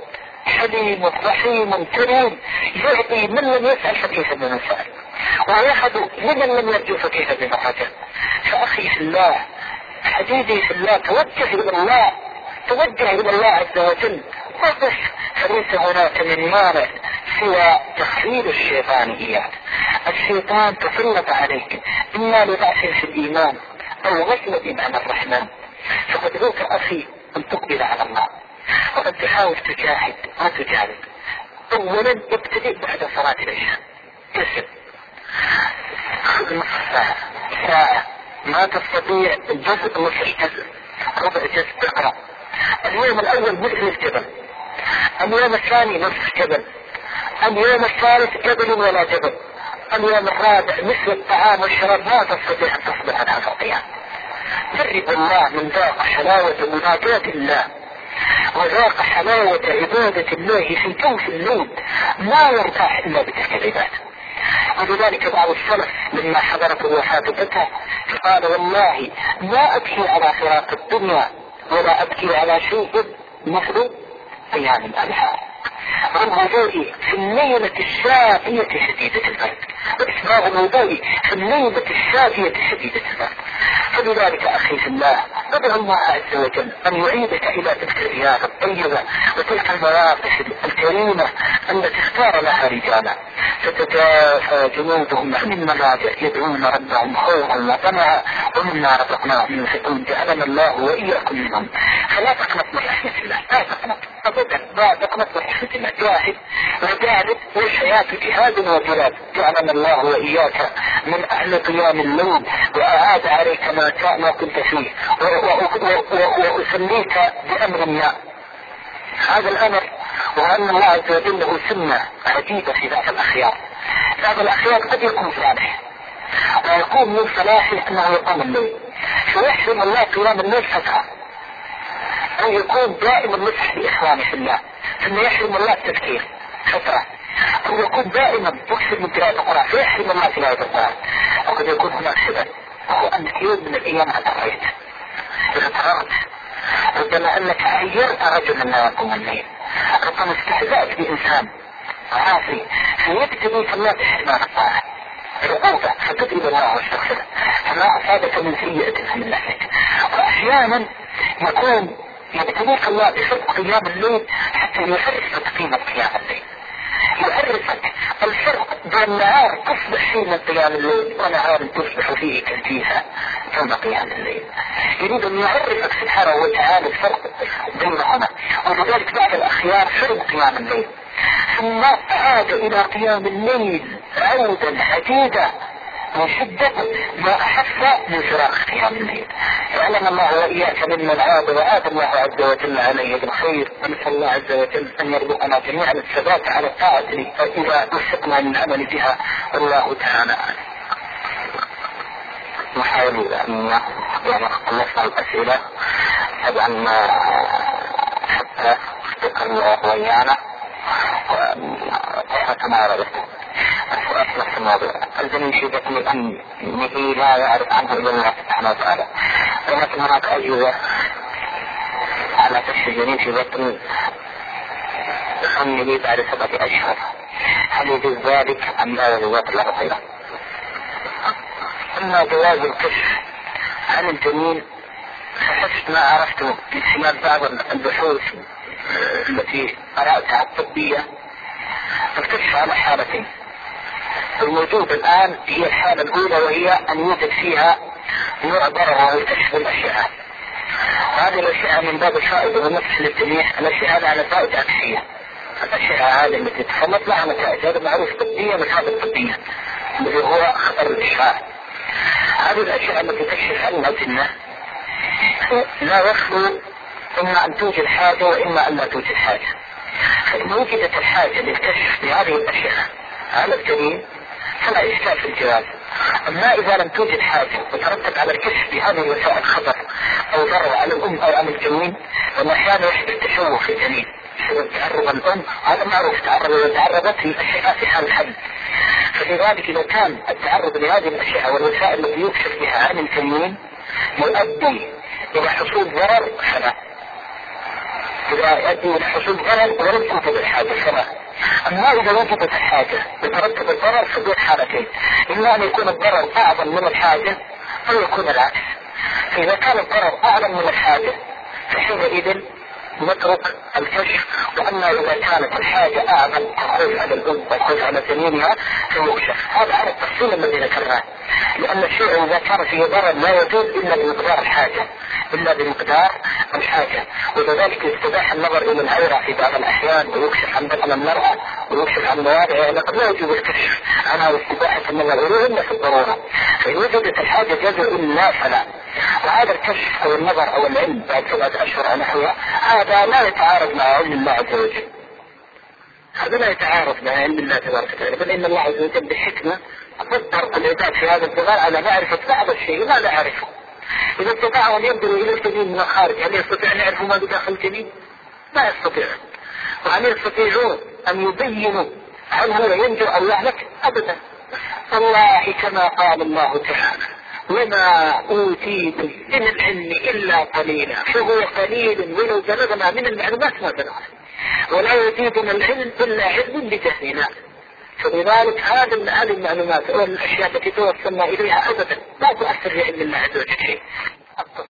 حليم رحيم كريم، يعطي من لم يسأل فكيف بمن سأل، ويأخذ ممن لم يرجو فكيف بمن رجا. فأخي في الله، حبيبي في الله، توجه إلى الله، توجه إلى الله عز وجل، وقف، فليس هناك من مانع سوى تخفيل الشيطان إياك. الشيطان تسلط عليك إما لضعف في الإيمان أو غفلة عن الرحمن، فقدروك أخي أن تقبل على الله، وأن تحاول تجاهد ما تجاهد. أولا ابتدئ بعد صلاة العشاء، تسل خذ نصف ساعة ساعة، ما تستطيع جزء نصف جزء ربع جزء تقرأ. اليوم الأول مثل الجبل، اليوم الثاني نصف جبل، اليوم الثالث جبل ولا جبل، اليوم الرابع مثل الطعام والشراب ما تستطيع أن تصبر عن هذا القيام. جرب الله من ذاق حلاوة مناجاة الله وذاق حلاوة عبادة الله في جوف الليل، ما يرتاح إلا بتلك العبادة. ولذلك بعض السلف لما حضرت الوفاة بكى قال والله ما أبكي على فراق الدنيا ولا أبكي على شيء مثل أيام الأضحى، والوضوء في الليلة الشافية شديدة البرد، وإسباغ الوضوء في الليلة الشافية شديدة البرد. فلذلك أخي في الله ادعو الله عز وجل أن يعيدك إلى تلك الرياض الطيبة وتلك المواقف الكريمة التي اختار لها رجالا تتجافى جنودهم عن المضاجع يدعون ربهم خوفا وطمعا ومما رزقناهم ينفقون، جعلنا الله وإياكم منهم. فلا تقنط من رحمة الله، لا تقنط أبدا، لا تقنط من رحمة الله. جاهد وجاهد، والحياة جهاد وجلاد. جعلنا الله وإياك من أهل قيام الليل وأعاد عليك ما ما كنت فيه، وأسميك بأمر ما. هذا الأمر وأن الله عز وجل له سنة عجيبة في ذات الأخيار. ذات الأخيار قد يكون صالح ويكون من صلاحه أنه يقوم الليل، فيحرم الله قيام الليل فترة، أو يكون دائما نصح لإخوانه في الله ثم يحرم الله التذكير فترة، أو يكون دائما يكثر من قراءة القرآن فيحرم الله تلاوة القرآن. وقد يكون هناك سبب وهو أنك يوم من الأيام اضطريت اضطررت، ربما أنك عيرت رجلا لا يقوم الليل، ربما استهزأت بإنسان عاصي فيبتدي الله بحرمان الطاعة عقوبة فتتب الله واستغفره، فما أصابك من سيئة فمن نفسك. وأحيانا يكون يبتليك الله بفرق قيام الليل حتى يعرفك قيمة قيام الليل، يعرفك الفرق بين نهار تصبح فيه من قيام الليل ونهار تصبح فيه كالجيفة ثم قيام الليل. يريد أن يعرفك سبحانه وتعالى الفرق بينهما. ولذلك بعد الأخيار فرق قيام الليل، ثم عاد إلى قيام الليل عودا حديدا من شدة ما أحس من فراق قيام الليل. يعلم الله وإياك ممن عاد وعاد الله عز وجل عليه بالخير، ونسأل الله عز وجل أن يرزقنا جميعا الثبات على الطاعة إذا وفقنا من العمل بها، والله تعالى أعلم. نحاول أن نخلص الأسئلة طبعا حتى استقر ويانا وتمارس السؤال نفس الموضوع. الجميع يشبكني أنه لا يعرف عنه إلا الله سبحانه وتعالى، ولكن هناك أجوبة على كشف الجنين في بطن أمه بعد سبعة أشهر، هل يجوز ذلك أم لا يجوز ذلك؟ أما جواز الكشف عن الجنين فحسب ما عرفته من خلال بعض البحوث التي قرأتها الطبية، الكشف على حالتين. الموجود الآن هي الحالة الأولى وهي أن يوجد فيها نوع ضرر وهو كشف الأشعة، وهذه الأشعة من باب الفائدة والنفس للجميع. الأشعة على فائدة عكسية، الأشعة هذه التي تتخلط لها نتائج، هذا معروف طبية من هذا الطبية الذي هو خطر الإشعاع. هذه الأشعة التي تكشف عن الأجنة لا يخلو إما أن توجد حاجة وإما أن لا توجد حاجة. فإن وجدت الحاجة للكشف بهذه الأشعة على الجنين فلا إشكال في الجواز. أما إذا لم توجد حاجة وترتب على الكشف بهذه الوسائل خطر أو ضرر على الأم أو على الجنين، وأحيانا يحدث تشوه في الجنين بسبب تعرض الأم، هذا معروف، تعرض وتعرضت للأشعة في حال الحمل. فلذلك إذا كان التعرض لهذه الأشعة والوسائل التي يكشف بها عن الجنين يؤدي إلى حصول ضرر فلا. إذا يؤدي إلى حصول ضرر ولم توجد الحاجة فلا. أما إذا وجدت الحاجة يترتب الضرر في ذو حالتين، إما أن يكون الضرر أعظم من الحاجة أو يكون العكس. فإذا كان الضرر أعظم من الحاجة فحينئذ نترك الكشف، وأما إذا كانت الحاجة أعظم الخوف على الأم والخوف على جنينها فيكشف. هذا على التفصيل الذي ذكرناه، لأن الشيء إذا كان فيه ضرر لا يجوز إلا بمقدار الحاجة إلا بمقدار الحاجة ولذلك يستباح النظر إلى العورة في بعض الأحيان ويكشف عن بطن المرأة ويكشف عن مواضع لقد لا يجوز الكشف عنها واستباحة النظر إليه إلا في الضرورة. فإن وجدت الحاجة جاز إلا فلا. وهذا الكشف أو النظر أو العلم بعد سبعة أشهر أو نحوها هذا لا يتعارض مع علم الله عز وجل، هذا لا يتعارض مع علم الله تبارك وتعالى، بل إن الله عز وجل بحكمة قدر العباد في هذا الصغار على معرفة بعض الشيء لا نعرفه. إذا استطاعوا أن ينظروا إلى الجنين من الخارج هل يستطيع أن يعرفوا ما بداخل الجنين؟ لا يستطيع. وهل يستطيعون أن يبينوا هل هو ينجو أو يهلك؟ أبدا. الله كما قال الله تعالى وما أوتيتم من العلم إلا قليلا، فهو قليل ولو بلغنا من المعلومات ما بلغنا، ولا يزيدنا العلم إلا علم بجهلنا. فلذلك هذه المعلومات والأشياء التي توصلنا إليها أبدا لا تؤثر في علم الله عز وجل شيء.